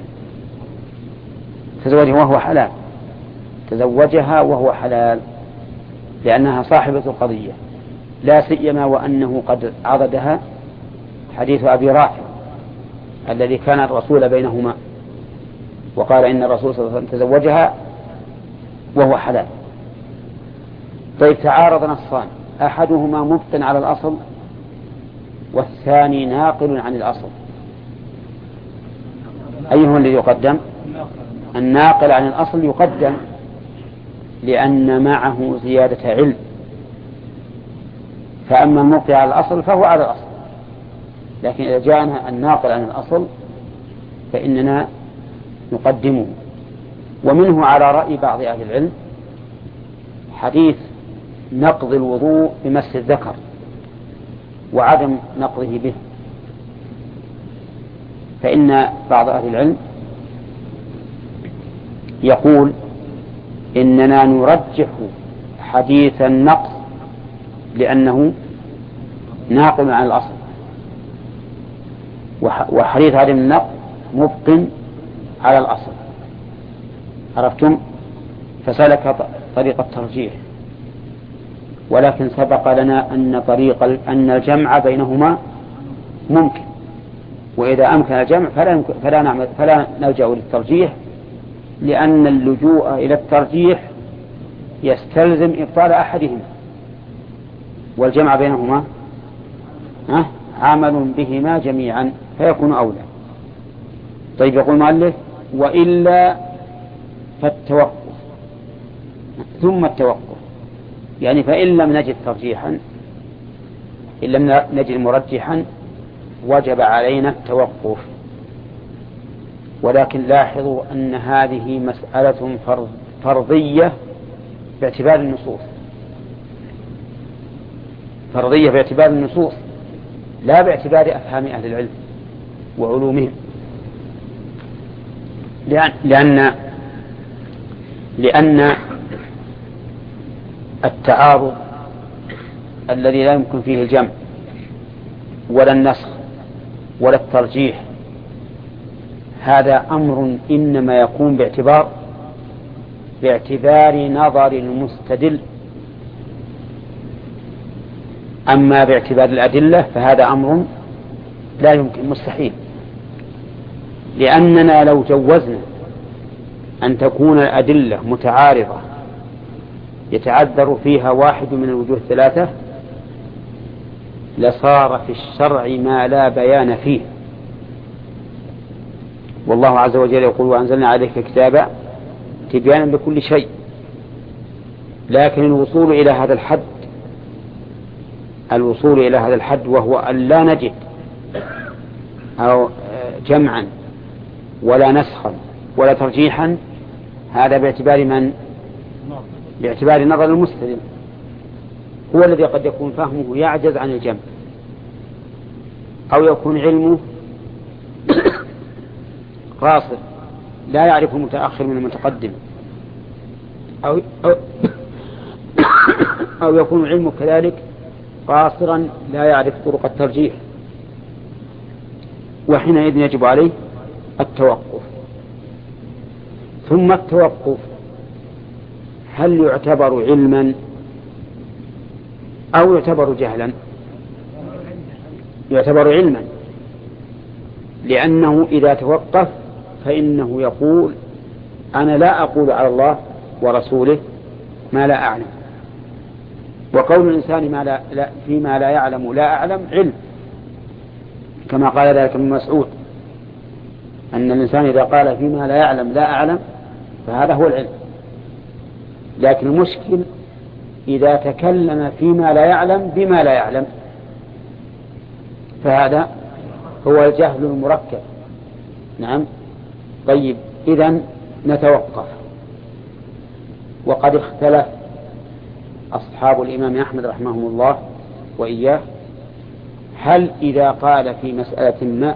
تزوجها وهو حلال، تزوجها وهو حلال لأنها صاحبة القضية، لا سيما وأنه قد عضدها حديث أبي رافع الذي كان الرسول بينهما وقال إن الرسول صلى الله عليه وسلم تزوجها وهو حلال. طيب تعارض نصان أحدهما مبطن على الأصل والثاني ناقل عن الأصل، أيهما الذي يقدم؟ الناقل عن الأصل يقدم لأن معه زيادة علم، فأما المبطن على الأصل فهو على الأصل. لكن إذا جاءنا الناقل عن الأصل فإننا نقدمه. ومنه على رأي بعض أهل العلم حديث نقض الوضوء بمس الذكر وعدم نقضه به، فإن بعض أهل العلم يقول إننا نرجح حديث النقض لأنه ناقل عن الأصل، وحديث عدم النقض مبطن على الأصل. عرفتم؟ فسلك طريق الترجيح، ولكن سبق لنا أن الجمع بينهما ممكن، وإذا أمكن الجمع فلا نلجأ للترجيح، لأن اللجوء إلى الترجيح يستلزم إبطال أحدهما، والجمع بينهما عمل بهما جميعا فيكون أولى. طيب يقول المؤلف وإلا فالتوقف ثم التوقف، يعني فإن لم نجد ترجيحا، إن لم نجد مرجحا وجب علينا التوقف. ولكن لاحظوا أن هذه مسألة فرضية باعتبار النصوص، فرضية باعتبار النصوص لا باعتبار أفهام أهل العلم وعلومهم، لأن التعارض الذي لا يمكن فيه الجمع ولا النسخ ولا الترجيح هذا أمر إنما يكون باعتبار نظر المستدل، أما باعتبار الأدلة فهذا أمر لا يمكن، مستحيل. لأننا لو جوزنا أن تكون الأدلة متعارضة يتعذر فيها واحد من الوجوه الثلاثة لصار في الشرع ما لا بيان فيه. والله عز وجل يقول وأنزلنا عليك كتابا تبيانا لكل شيء. لكن الوصول إلى هذا الحد وهو أن لا نجد أو جمعا ولا نسخا ولا ترجيحا، هذا باعتبار من؟ باعتبار نظر المستدل. هو الذي قد يكون فهمه يعجز عن الجمع، أو يكون علمه قاصر لا يعرف المتأخر من المتقدم، أو يكون علمه كذلك قاصرا لا يعرف طرق الترجيح، وحينئذ يجب عليه التوقف. ثم التوقف هل يعتبر علما أو يعتبر جهلا؟ يعتبر علما، لأنه إذا توقف فإنه يقول أنا لا أقول على الله ورسوله ما لا أعلم. وقول الإنسان فيما لا يعلم لا أعلم علم، كما قال ذلك ابن مسعود، أن الإنسان إذا قال فيما لا يعلم لا أعلم فهذا هو العلم. لكن المشكل إذا تكلم فيما لا يعلم بما لا يعلم، فهذا هو الجهل المركب. نعم. طيب، إذن نتوقف. وقد اختلف أصحاب الإمام أحمد رحمه الله وإياه هل إذا قال في مسألة ما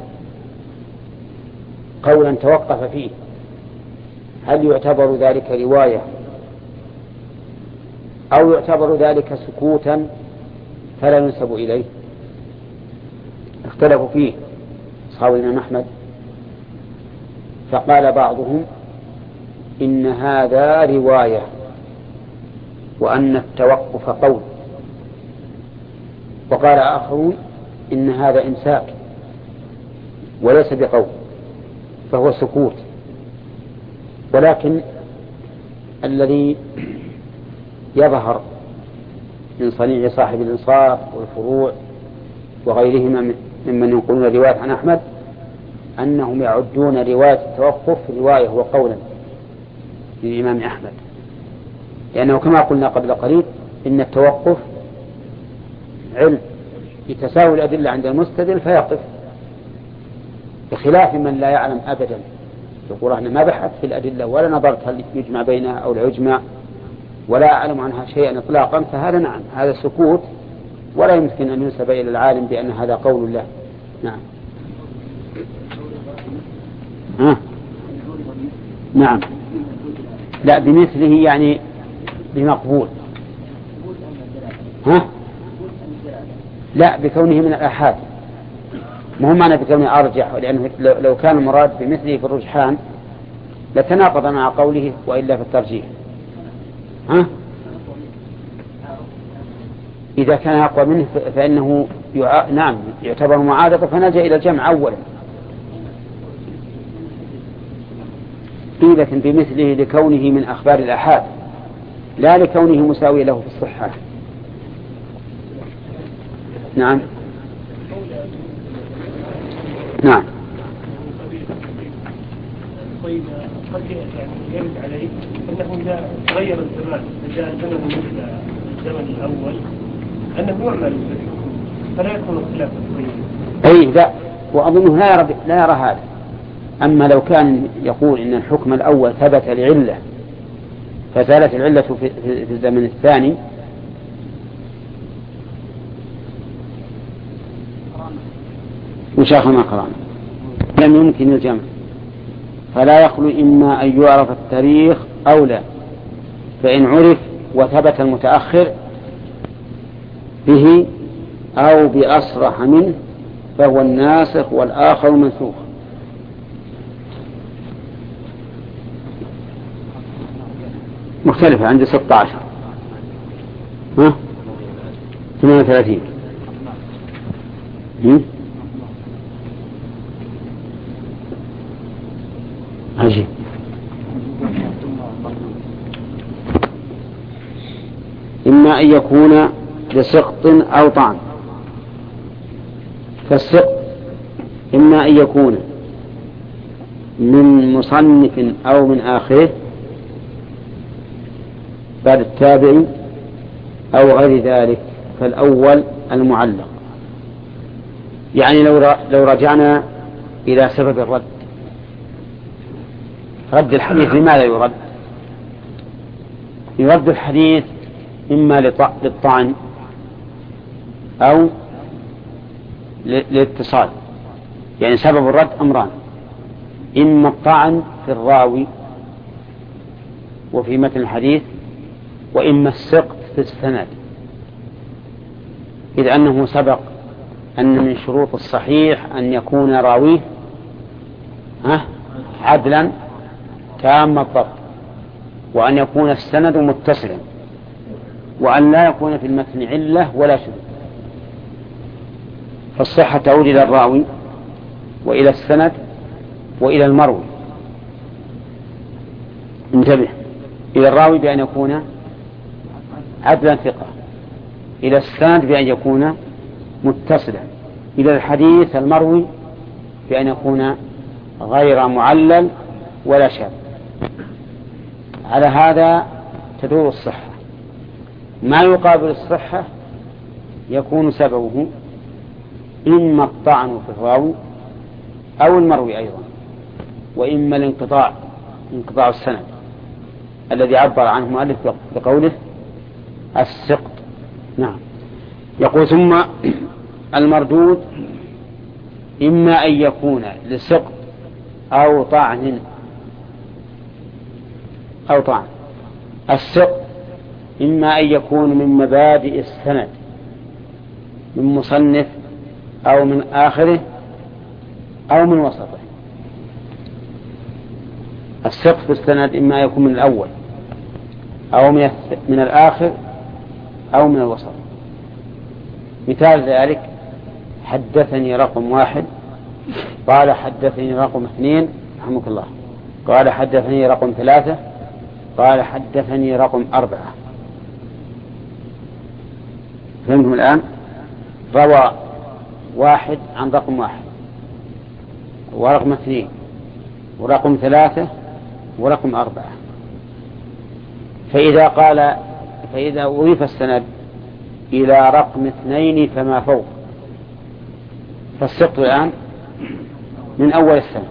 قولا توقف فيه هل يعتبر ذلك رواية أو يعتبر ذلك سكوتا فلا ينسب إليه؟ اختلفوا فيه أصحاب الإمام أحمد، فقال بعضهم إن هذا رواية وأن التوقف قول، وقال آخرون إن هذا إمساك وليس بقول فهو سكوت. ولكن الذي يظهر من صنيع صاحب الإنصاف والفروع وغيرهما ممن ينقلون الرواية عن أحمد أنهم يعدون رواية التوقف رواية وقولا للإمام أحمد، لأنه كما قلنا قبل قليل إن التوقف علم بتساوي الأدلة عند المستدل فيقف، بخلاف من لا يعلم أبدا يقول أنا ما بحثت في الأدلة ولا نظرت هل يجمع بينها أو لا يجمع ولا أعلم عنها شيئا إطلاقا، فهذا نعم هذا سكوت ولا يمكن أن ينسب إلى العالم بأن هذا قول الله. نعم. نعم. لا بمثله يعني بمقبول. لا بكونه من الآحاد، مهم معنى بكونه أرجح، لأنه لو كان المراد بمثله في الرجحان لتناقض مع قوله وإلا في الترجيح. إذا كان أقوى منه فإنه نعم يعتبر معارضة فنلجأ إلى الجمع أولا. لكن بمثله لكونه من أخبار الآحاد لا لكونه مساوي له في الصحة. نعم. نعم. طيب قد يرد عليه أنه إذا تغير الزمان فجاء زمن مثل الزمن الأول أنه يعمل بالحكم فلا يكون اختلاف أي لا، وأظنه لا يرى هذا. أما لو كان يقول إن الحكم الأول ثبت لعلة فزالت العلة في الزمن الثاني وشاخ ما قرأنا لم يمكن الجمع، فلا يخلو إما أن يعرف التاريخ أو لا، فإن عرف وثبت المتأخر به أو بأصرح منه فهو الناسخ والآخر منسوخ. مختلفة عند 16 38 عجيب. إما أن يكون لسقط أو طعن، فالسقط إما أن يكون من مصنف أو من آخره بعد التابع أو غير ذلك، فالأول المعلق. يعني لو رجعنا إلى سبب الرد، رد الحديث لماذا يرد؟ يرد الحديث إما للطعن أو للاتصال. يعني سبب الرد أمران: إما الطعن في الراوي وفي متن الحديث، وإما السقط في السند، إذ أنه سبق أن من شروط الصحيح أن يكون راويه عدلا تام الضبط، وأن يكون السند متصلا، وأن لا يكون في المتن علة ولا شذوذ. فالصحة تعود إلى الراوي وإلى السند وإلى المروي. انتبه، إلى الراوي بأن يكون عدلا ثقة، إلى السند بأن يكون متصلا، إلى الحديث المروي بأن يكون غير معلل ولا شاذ. على هذا تدور الصحة. ما يقابل الصحة يكون سببه إما الطعن في الراوي أو المروي أيضا، وإما انقطاع السند الذي عبر عنه المؤلف بقوله السقط. نعم. يقول: ثم المردود إما أن يكون لسقط أو طعن. السقط إما أن يكون من مبادئ السند، من مصنف أو من آخره أو من وسطه. السقط في السند إما يكون من الأول أو من الآخر أو من الوسط. مثال ذلك: حدثني رقم 1، قال حدثني رقم 2، رحمك الله، قال حدثني رقم 3، قال حدثني رقم 4. فهمتم الآن؟ روى 1 عن رقم 1 ورقم 2 ورقم 3 ورقم 4. فإذا أضيف السند إلى رقم 2 فما فوق، فالسقط الآن من أول السند.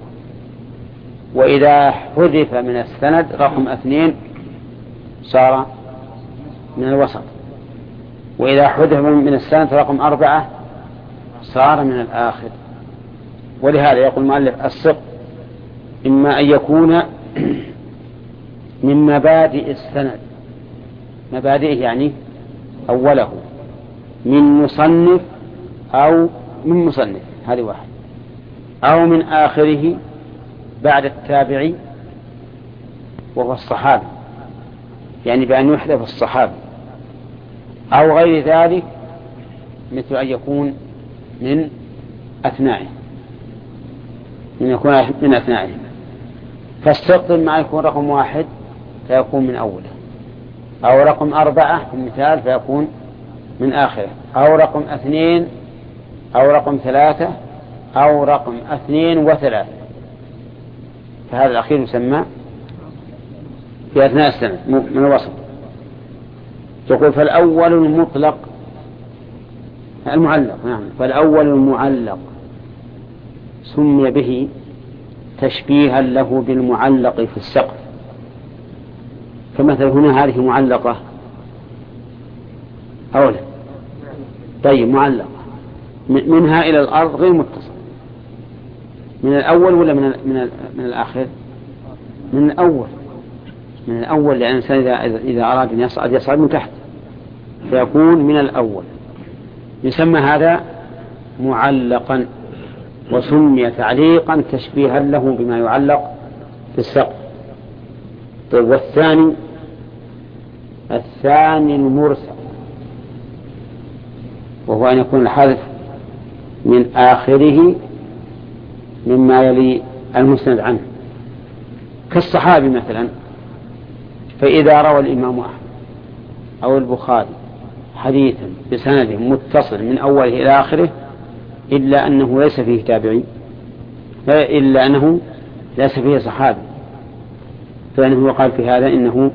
وإذا حذف من السند رقم 2 صار من الوسط. وإذا حذف من السند رقم 4 صار من الآخر. ولهذا يقول المؤلف: السقط إما أن يكون من مبادئ السند، مبادئه يعني أوله، من مصنف أو من مصنف، هذه واحد، أو من آخره بعد التابعي وهو الصحابي، يعني بأن يحذف الصحابي، أو غير ذلك، مثل أن يكون من أثنائه، من أثنائه. فالسقط ما يكون رقم 1 فيكون من أوله، أو رقم 4 في المثال فيكون من آخره، أو رقم 2 أو رقم 3 أو رقم 2 و3. فهذا الأخير يسمى في أثناء السنة من الوسط. تقول: فالأول المطلق المعلق. نعم. فالأول المعلق سمي به تشبيها له بالمعلق في السقف. فمثل هنا هذه معلقة أولا، طيب معلقة منها إلى الأرض غير متصل، من الأول ولا من الآخر؟ من الأول، لأن الإنسان إذا أراد أن يصعد من تحت فيكون من الأول. يسمى هذا معلقا، وسمي تعليقا تشبيها له بما يعلق في السقف. طيب، والثاني المرسل، وهو أن يكون الحذف من آخره مما يلي المسند عنه، كالصحابي مثلا. فإذا روى الإمام أحمد أو البخاري حديثا بسند متصل من أوله إلى آخره إلا أنه ليس فيه تابعي، إلا أنه ليس فيه صحابي، فإنه يقال في هذا إنه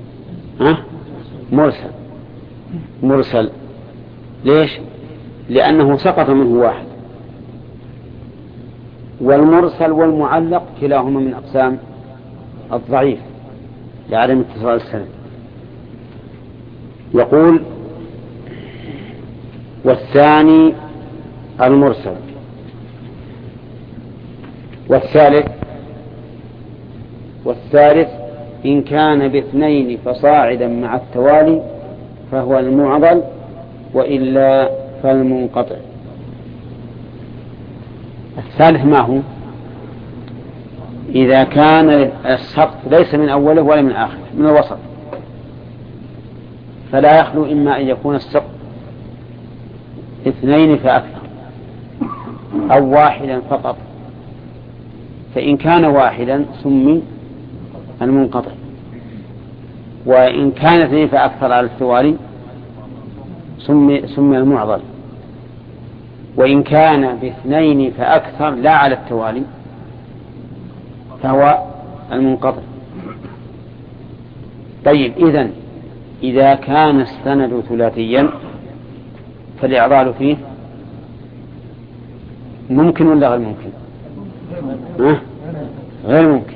مرسل. ليش؟ لأنه سقط منه واحد. والمرسل والمعلق كلاهما من أقسام الضعيف لعدم اتصال السند. يقول: والثاني المرسل. والثالث إن كان باثنين فصاعدا مع التوالي فهو المعضل، وإلا فالمنقطع. الثالث ما هو؟ إذا كان السقط ليس من أوله ولا من آخره، من الوسط، فلا يخلو إما أن يكون السقط اثنين فأكثر أو واحدا فقط، فإن كان واحدا سمي المنقطع، وإن كان اثنين فأكثر على التوالي سمي المعضل، وإن كان باثنين فأكثر لا على التوالي فهو المنقطع. طيب، إذا كان السند ثلاثيا فالإعضال فيه ممكن ولا غير ممكن؟ غير ممكن،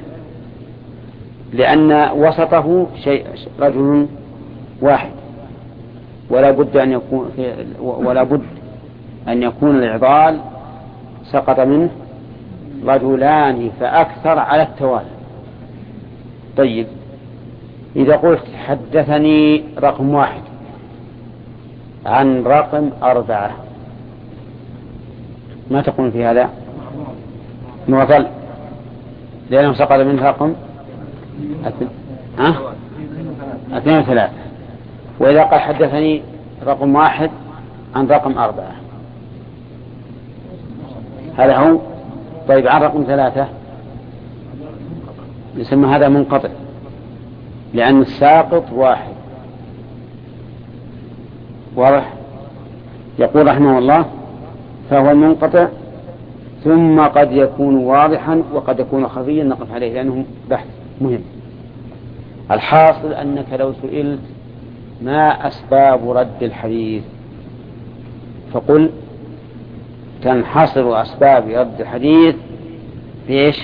لأن وسطه رجل واحد، ولا بد أن يكون الإعضال سقط منه رجلان فأكثر على التوالي. طيب، إذا قلت حدثني رقم 1 عن رقم 4، ما تقول في هذا؟ معضل، لأنه سقط منه رقم 2 و3. وإذا قال حدثني رقم 1 عن رقم 4، هذا هو. طيب، عن رقم 3 يسمى هذا منقطع، لأن الساقط واحد. واضح؟ يقول رحمه الله: فهو المنقطع، ثم قد يكون واضحا وقد يكون خفيا، نقف عليه لأنه بحث مهم. الحاصل أنك لو سئلت ما أسباب رد الحديث فقل تنحصر أسباب رد الحديث في إيش؟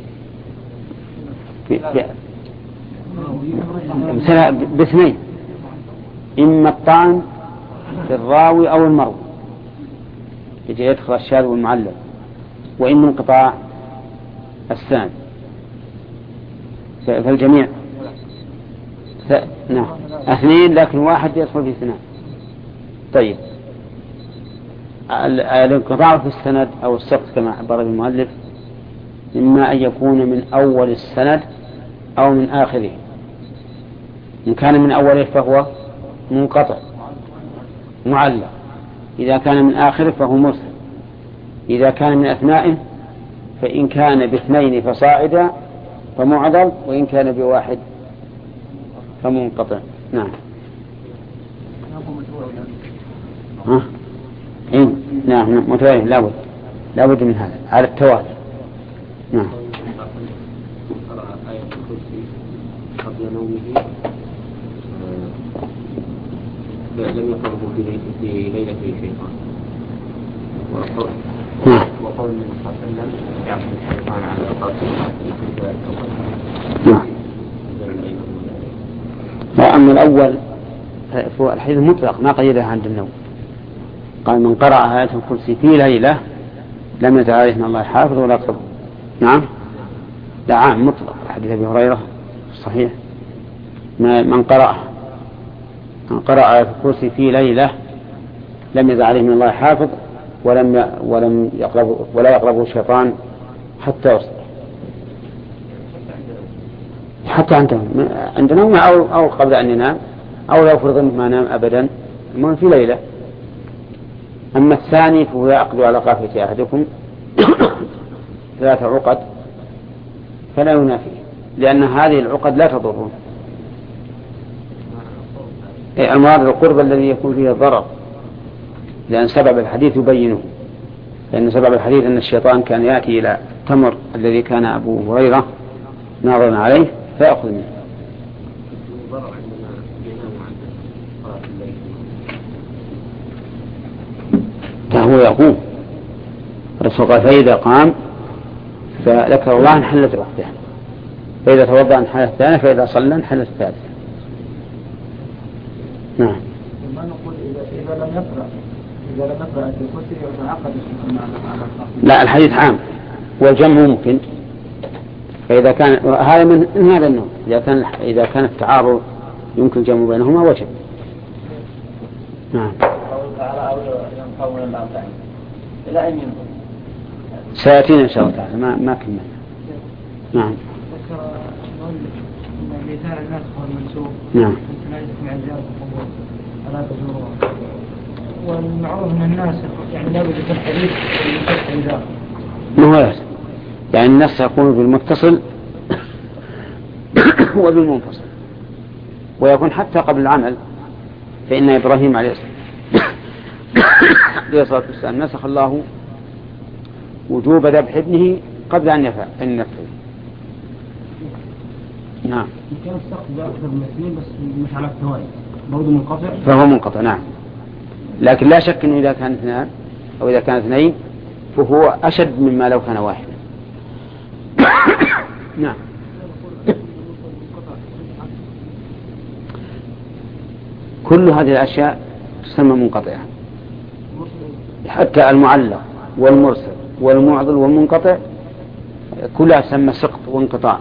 باثنين: إما الطعن في الراوي أو المروي، يجي يدخل الشاذ والمعلل، وإما انقطاع السند. فالجميع نعم 2، لكن واحد يدخل في 2. طيب، الانقطاع في السند أو السقط كما عبر المؤلف إما أن يكون من أول السند أو من آخره. إن كان من أوله فهو منقطع معلق، إذا كان من آخره فهو مرسل، إذا كان من أثنائه فإن كان باثنين فصاعدا فمعضل، وإن كان بواحد فمنقطع. نعم. نعم، متوالي، لا بد من هذا على التوالي. نعم. آية الكرسي قبل نومه لم يقربه في ليلة الشيطان، وقول النبي صلى الله عليه وسلم: يعبد الشيطان على قصر. وأما الأول فهو الحديث مطلق ما قيده عند النوم، قال: من قرأ آية الكرسي في ليلة لم يزل عليه من الله حافظ ولا يقرب. نعم، لا، عام مطلق. حديث أبي هريرة صحيح: من قرأ آية الكرسي في ليلة لم يزل عليه من الله حافظ ولم يقربه ولا يقربه الشيطان حتى يصبح. حتى عند نوم أو قبل أن ينام، أو لو فرض ما نام أبدا، المهم في ليلة. أما الثاني فهو يعقد على قافية أحدكم 3 عقد فلا ينافي، لأن هذه العقد لا تضره. المراد القرب الذي يكون فيه الضرر، لأن سبب الحديث يبينه. لأن سبب الحديث أن الشيطان كان يأتي إلى التمر الذي كان أبو هريرة ناظرا عليه فيأخذ منه. فهو يقوم. الرسول قال: فإذا قام فذكر الله انحلت وحده، فإذا توضأ انحلت الثانية، فإذا صلى انحلت الثالثة. نعم. ما نقول إذا لم يقرأ لا، الحديث عام والجمع ممكن. فإذا كان هذا من هذا النوع، إذا كان التعارض يمكن الجمع بينهما وجب. نعم. إلى أن سيأتينا إن شاء الله تعالى، ما كملنا. نعم. ذكر المؤلف أن مثال الناسخ والمنسوخ. نعم. مع زيادة القبول ألا تزورها. والمعروف أن الناسخ يعني لابد في الحديث والمنسوخ إذا. ما هو لازم. يعني النسخ يكون بالمتصل وبالمنفصل، ويكون حتى قبل العمل. فإن إبراهيم عليه الصلاة والسلام نسخ الله وجوب ذبح ابنه قبل أن ينفذ. نعم. كان السقف بأكثر من اثنين بس مش على التوالي، برضه منقطع. فهو منقطع نعم، لكن لا شك أنه إذا كان اثنان أو إذا كان اثنين فهو أشد مما لو كان واحدا. نعم. كل هذه الأشياء تسمى منقطعة، حتى المعلق والمرسل والمعضل والمنقطع كلها تسمى سقط وانقطاع.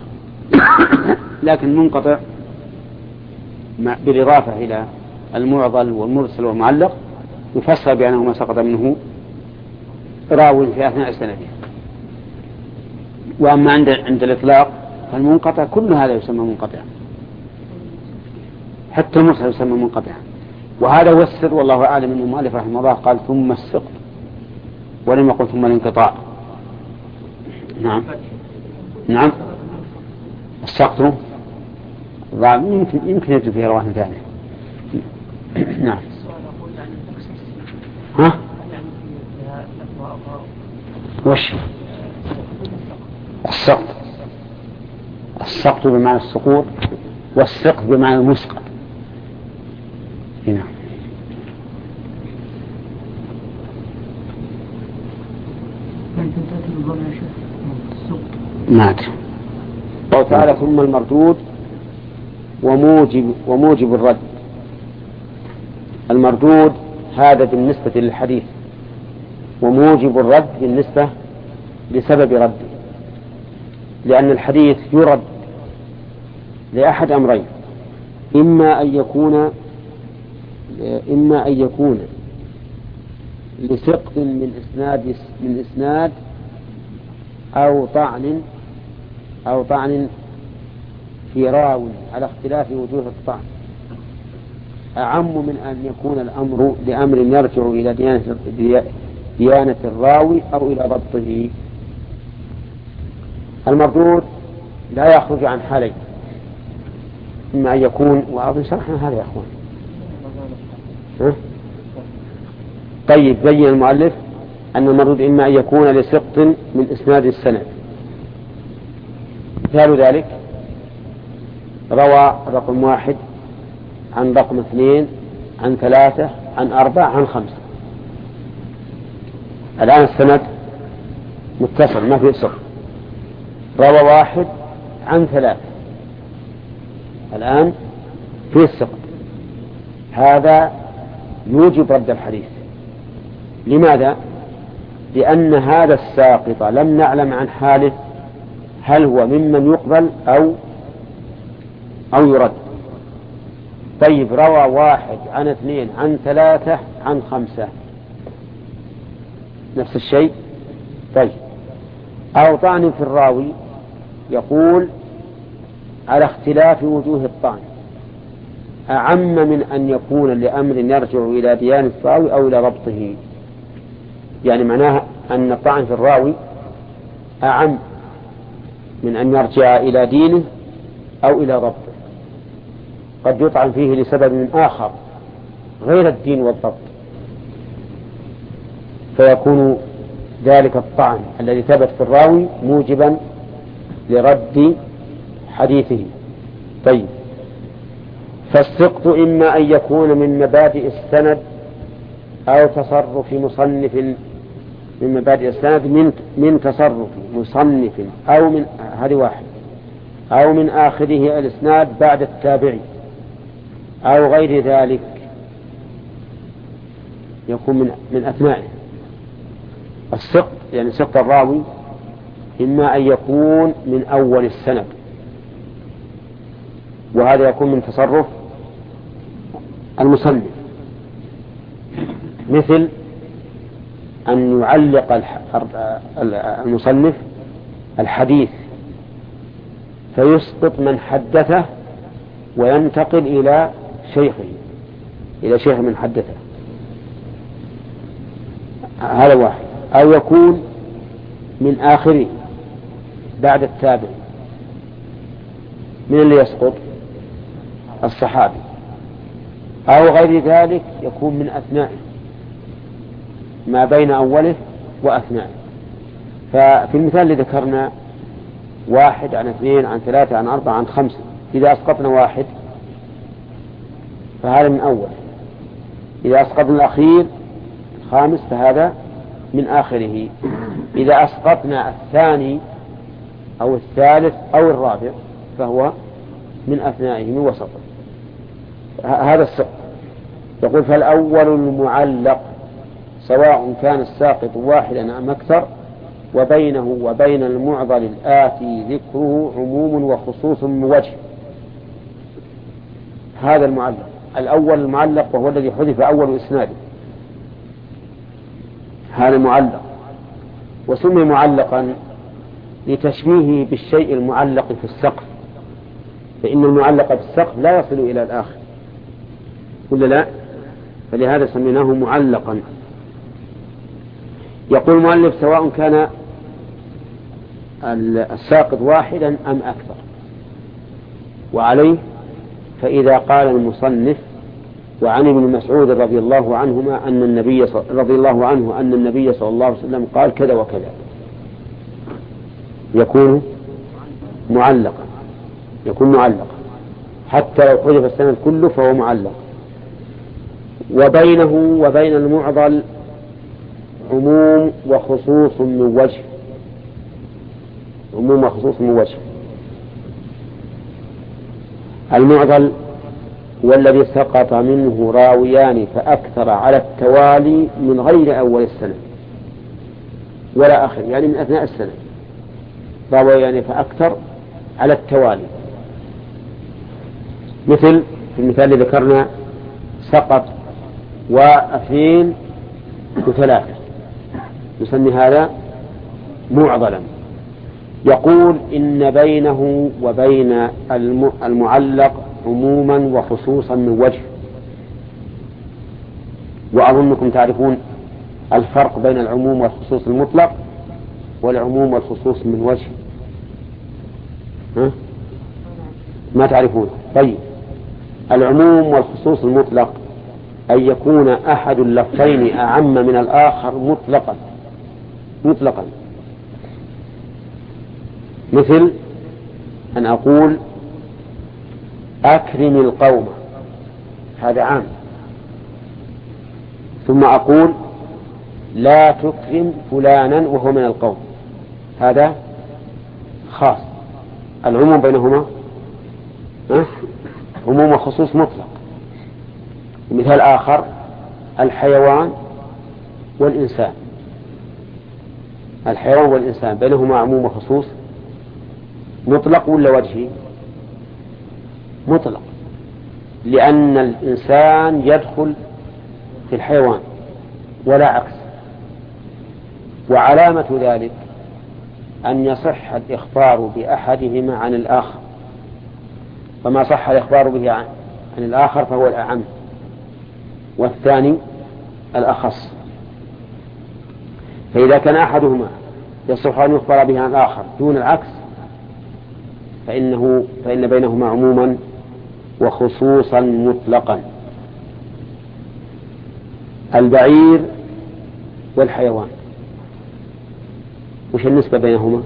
لكن منقطع بالإضافة إلى المعضل والمرسل والمعلق يفسر بأنه ما سقط منه راو في أثناء سنده. وأما عند الإطلاق فالمنقطع كل هذا يسمى منقطع، حتى المرسل يسمى منقطع. وهذا هو السر، والله أعلم. أن المؤلف رحمه الله قال ثم السقط ولم يقل ثم الانقطاع. نعم. نعم. السقط يمكن يجب فيه رواه ثانية. نعم. ها؟ وش السقط بمعنى السقوط، والسقط بمعنى المسقط. هنا مات. قال تعالى ثم المردود وموجب الرد. المردود هذا بالنسبة للحديث، وموجب الرد بالنسبة لسبب رده. لأن الحديث يرد لأحد أمرين: إما أن يكون لسقط من إسناد أو طعن في راو على اختلاف وجوه الطعن، أعم من أن يكون الأمر لأمر يرجع إلى ديانة الراوي أو إلى ضبطه. المردود لا يخرج عن حالين: إما أن يكون، وأظن شرحنا هذا يا أخوان. طيب، بين المؤلف أن المردود إما أن يكون لسقط من إسناد السند. مثال ذلك: روى رقم 1 عن رقم 2 عن 3 عن 4 عن 5. الآن السند متصل ما فيه سقط. روى 1 عن 3، الآن فيه السقط. هذا يوجب رد الحديث. لماذا؟ لأن هذا الساقط لم نعلم عن حاله هل هو ممن يقبل أو يرد. طيب، روى 1 عن 2 عن 3 عن 5، نفس الشيء. طيب، أو طعن في الراوي يقول على اختلاف وجوه الطعن، أعم من أن يكون لأمر يرجع إلى ديانة الراوي أو إلى ضبطه. يعني معناها أن الطعن في الراوي أعم من أن يرجع إلى دينه أو إلى ضبطه. قد يطعن فيه لسبب آخر غير الدين والضبط، فيكون ذلك الطعن الذي ثبت في الراوي موجبا لرد حديثه. طيب، فالسقط إما أن يكون من مبادئ السند أو تصرف مصنف من مبادئ السند، من تصرف مصنف أو من هذه واحد، أو من آخره الإسناد بعد التابعي أو غير ذلك. يكون من أثنائه. السقط يعني سقط الراوي إما أن يكون من أول السند، وهذا يكون من تصرف المصنف، مثل أن يعلق المصنف الحديث فيسقط من حدثه وينتقل إلى شيخ من حدثه، هذا واحد. أو يكون من آخره بعد التابع. من اللي يسقط؟ الصحابي. أو غير ذلك يكون من أثنائه، ما بين أوله وأثنائه. ففي المثال اللي ذكرنا 1 عن 2 عن 3 عن 4 عن 5، إذا أسقطنا 1 فهذا من أول، إذا أسقطنا الأخير 5 فهذا من آخره، إذا أسقطنا الثاني أو الثالث أو الرابع فهو من أثنائه من وسطه. هذا السقط. يقول فالأول المعلق سواء كان الساقط واحدا أم أكثر، وبينه وبين المعضل الآتي ذكره عموم وخصوص من وجه. هذا المعلق الأول المعلق وهو الذي حذف أول إسناده، هذا معلق، وسمي معلقا لتشبيهه بالشيء المعلق في السقف، فإن المعلق في السقف لا يصل إلى الآخر ولا لا، فلهذا سميناه معلقا. يقول المؤلف سواء كان الساقط واحدا أم أكثر، وعليه فإذا قال المصنف وعن ابن مسعود رضي الله عنه أن النبي صلى الله عليه وسلم قال كذا وكذا يكون معلقا، حتى لو حذف السند كله فهو معلق. وبينه وبين المعضل عموم وخصوص من وجه. المعضل هو الذي سقط منه راويان فأكثر على التوالي من غير أول السنة ولا آخر، يعني من أثناء السنة راويان فأكثر على التوالي، مثل في المثال اللي ذكرنا سقط 2 و3 نسمي هذا معضلا. يقول إن بينه وبين المعلق عموما وخصوصا من وجه. وأظنكم تعرفون الفرق بين العموم والخصوص المطلق والعموم والخصوص من وجه، ما تعرفون؟ طيب، العموم والخصوص المطلق أن يكون أحد اللفظين أعم من الآخر مطلقا، مثل أن أقول أكرم القوم، هذا عام، ثم أقول لا تكرم فلانا وهو من القوم، هذا خاص. العموم بينهما عموم وخصوص مطلق. مثال آخر الحيوان والإنسان بينهما عموم وخصوص مطلق ولا وجهي؟ مطلق، لأن الإنسان يدخل في الحيوان ولا عكس. وعلامة ذلك أن يصح الإخبار بأحدهما عن الآخر، فما صح الإخبار به عن الآخر فهو الأعم، والثاني الأخص. فإذا كان أحدهما يصح أن يخبر به عن الآخر دون العكس فإن بينهما عموما وخصوصا مطلقا. البعير والحيوان وش النسبة بينهما؟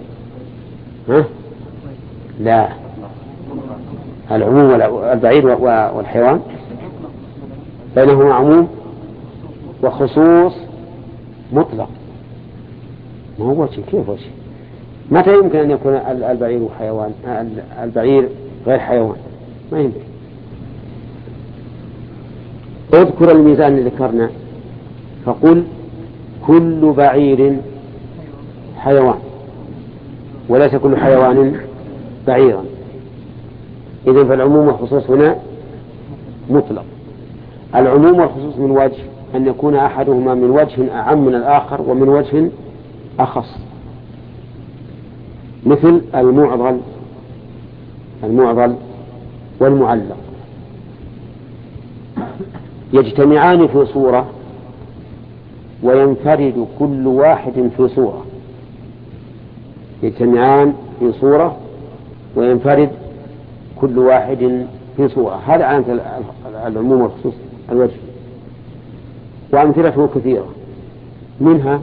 لا، العموم البعير والحيوان بينهما عموم وخصوص مطلق. ما هو وجه، كيف وجه؟ متى يمكن أن يكون البعير حيوان، البعير غير حيوان؟ ما يمكن. اذكر الميزان اللي ذكرنا فقل كل بعير حيوان، وليس كل حيوان بعيرا. إذن فالعموم والخصوص هنا مطلق. العموم والخصوص من وجه أن يكون أحدهما من وجه أعم من الآخر ومن وجه أخص، مثل المعضل والمعلق يجتمعان في صورة وينفرد كل واحد في صورة، يجتمعان في صورة وينفرد كل واحد في صورة. هذا علامة العموم والخصوص الوجه، وأمثلته كثيرة، منها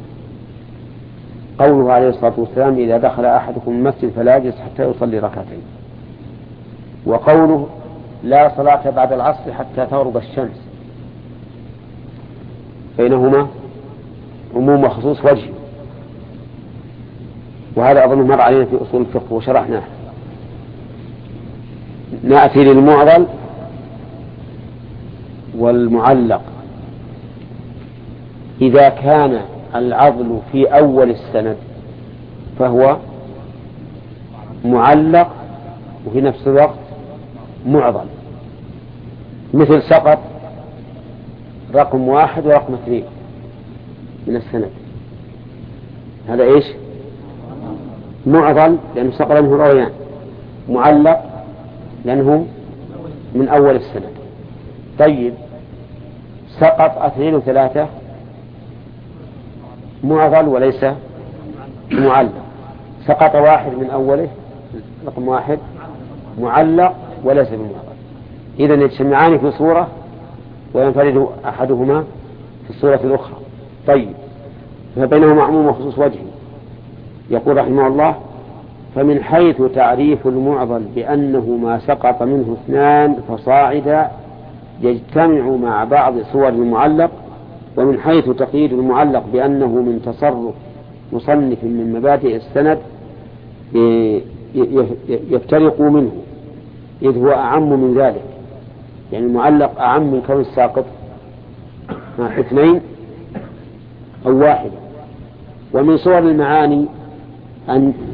قوله عليه الصلاة والسلام إذا دخل أحدكم المسجد فلا يجلس حتى يصلي ركعتين، وقوله لا صلاة بعد العصر حتى تغرب الشمس، بينهما عموم وخصوص وجه. وهذا أظن مر علينا في أصول الفقه وشرحناه. نأتي للمعضل والمعلق. إذا كان العضل في أول السند فهو معلق وفي نفس الوقت معضل، مثل سقط رقم 1 ورقم 2 من السند، هذا إيش؟ معضل لأنه سقط منه راويان، معلق لأنه من أول السند. طيب سقط 2 و3 معضل وليس معلق، سقط 1 من أوله رقم 1 معلق وليس بمعضل. إذن يجتمعان في صورة وينفرد أحدهما في الصورة الأخرى. طيب فبينهما عموم وخصوص وجه. يقول رحمه الله فمن حيث تعريف المعضل بأنه ما سقط منه 2 فصاعدا يجتمع مع بعض صور المعلق، ومن حيث تقييد المعلق بأنه من تصرف مصنف من مبادئ السند يفترق منه، إذ هو أعم من ذلك، يعني المعلق أعم من كون الساقط 2 أو 1. ومن صور المعاني أن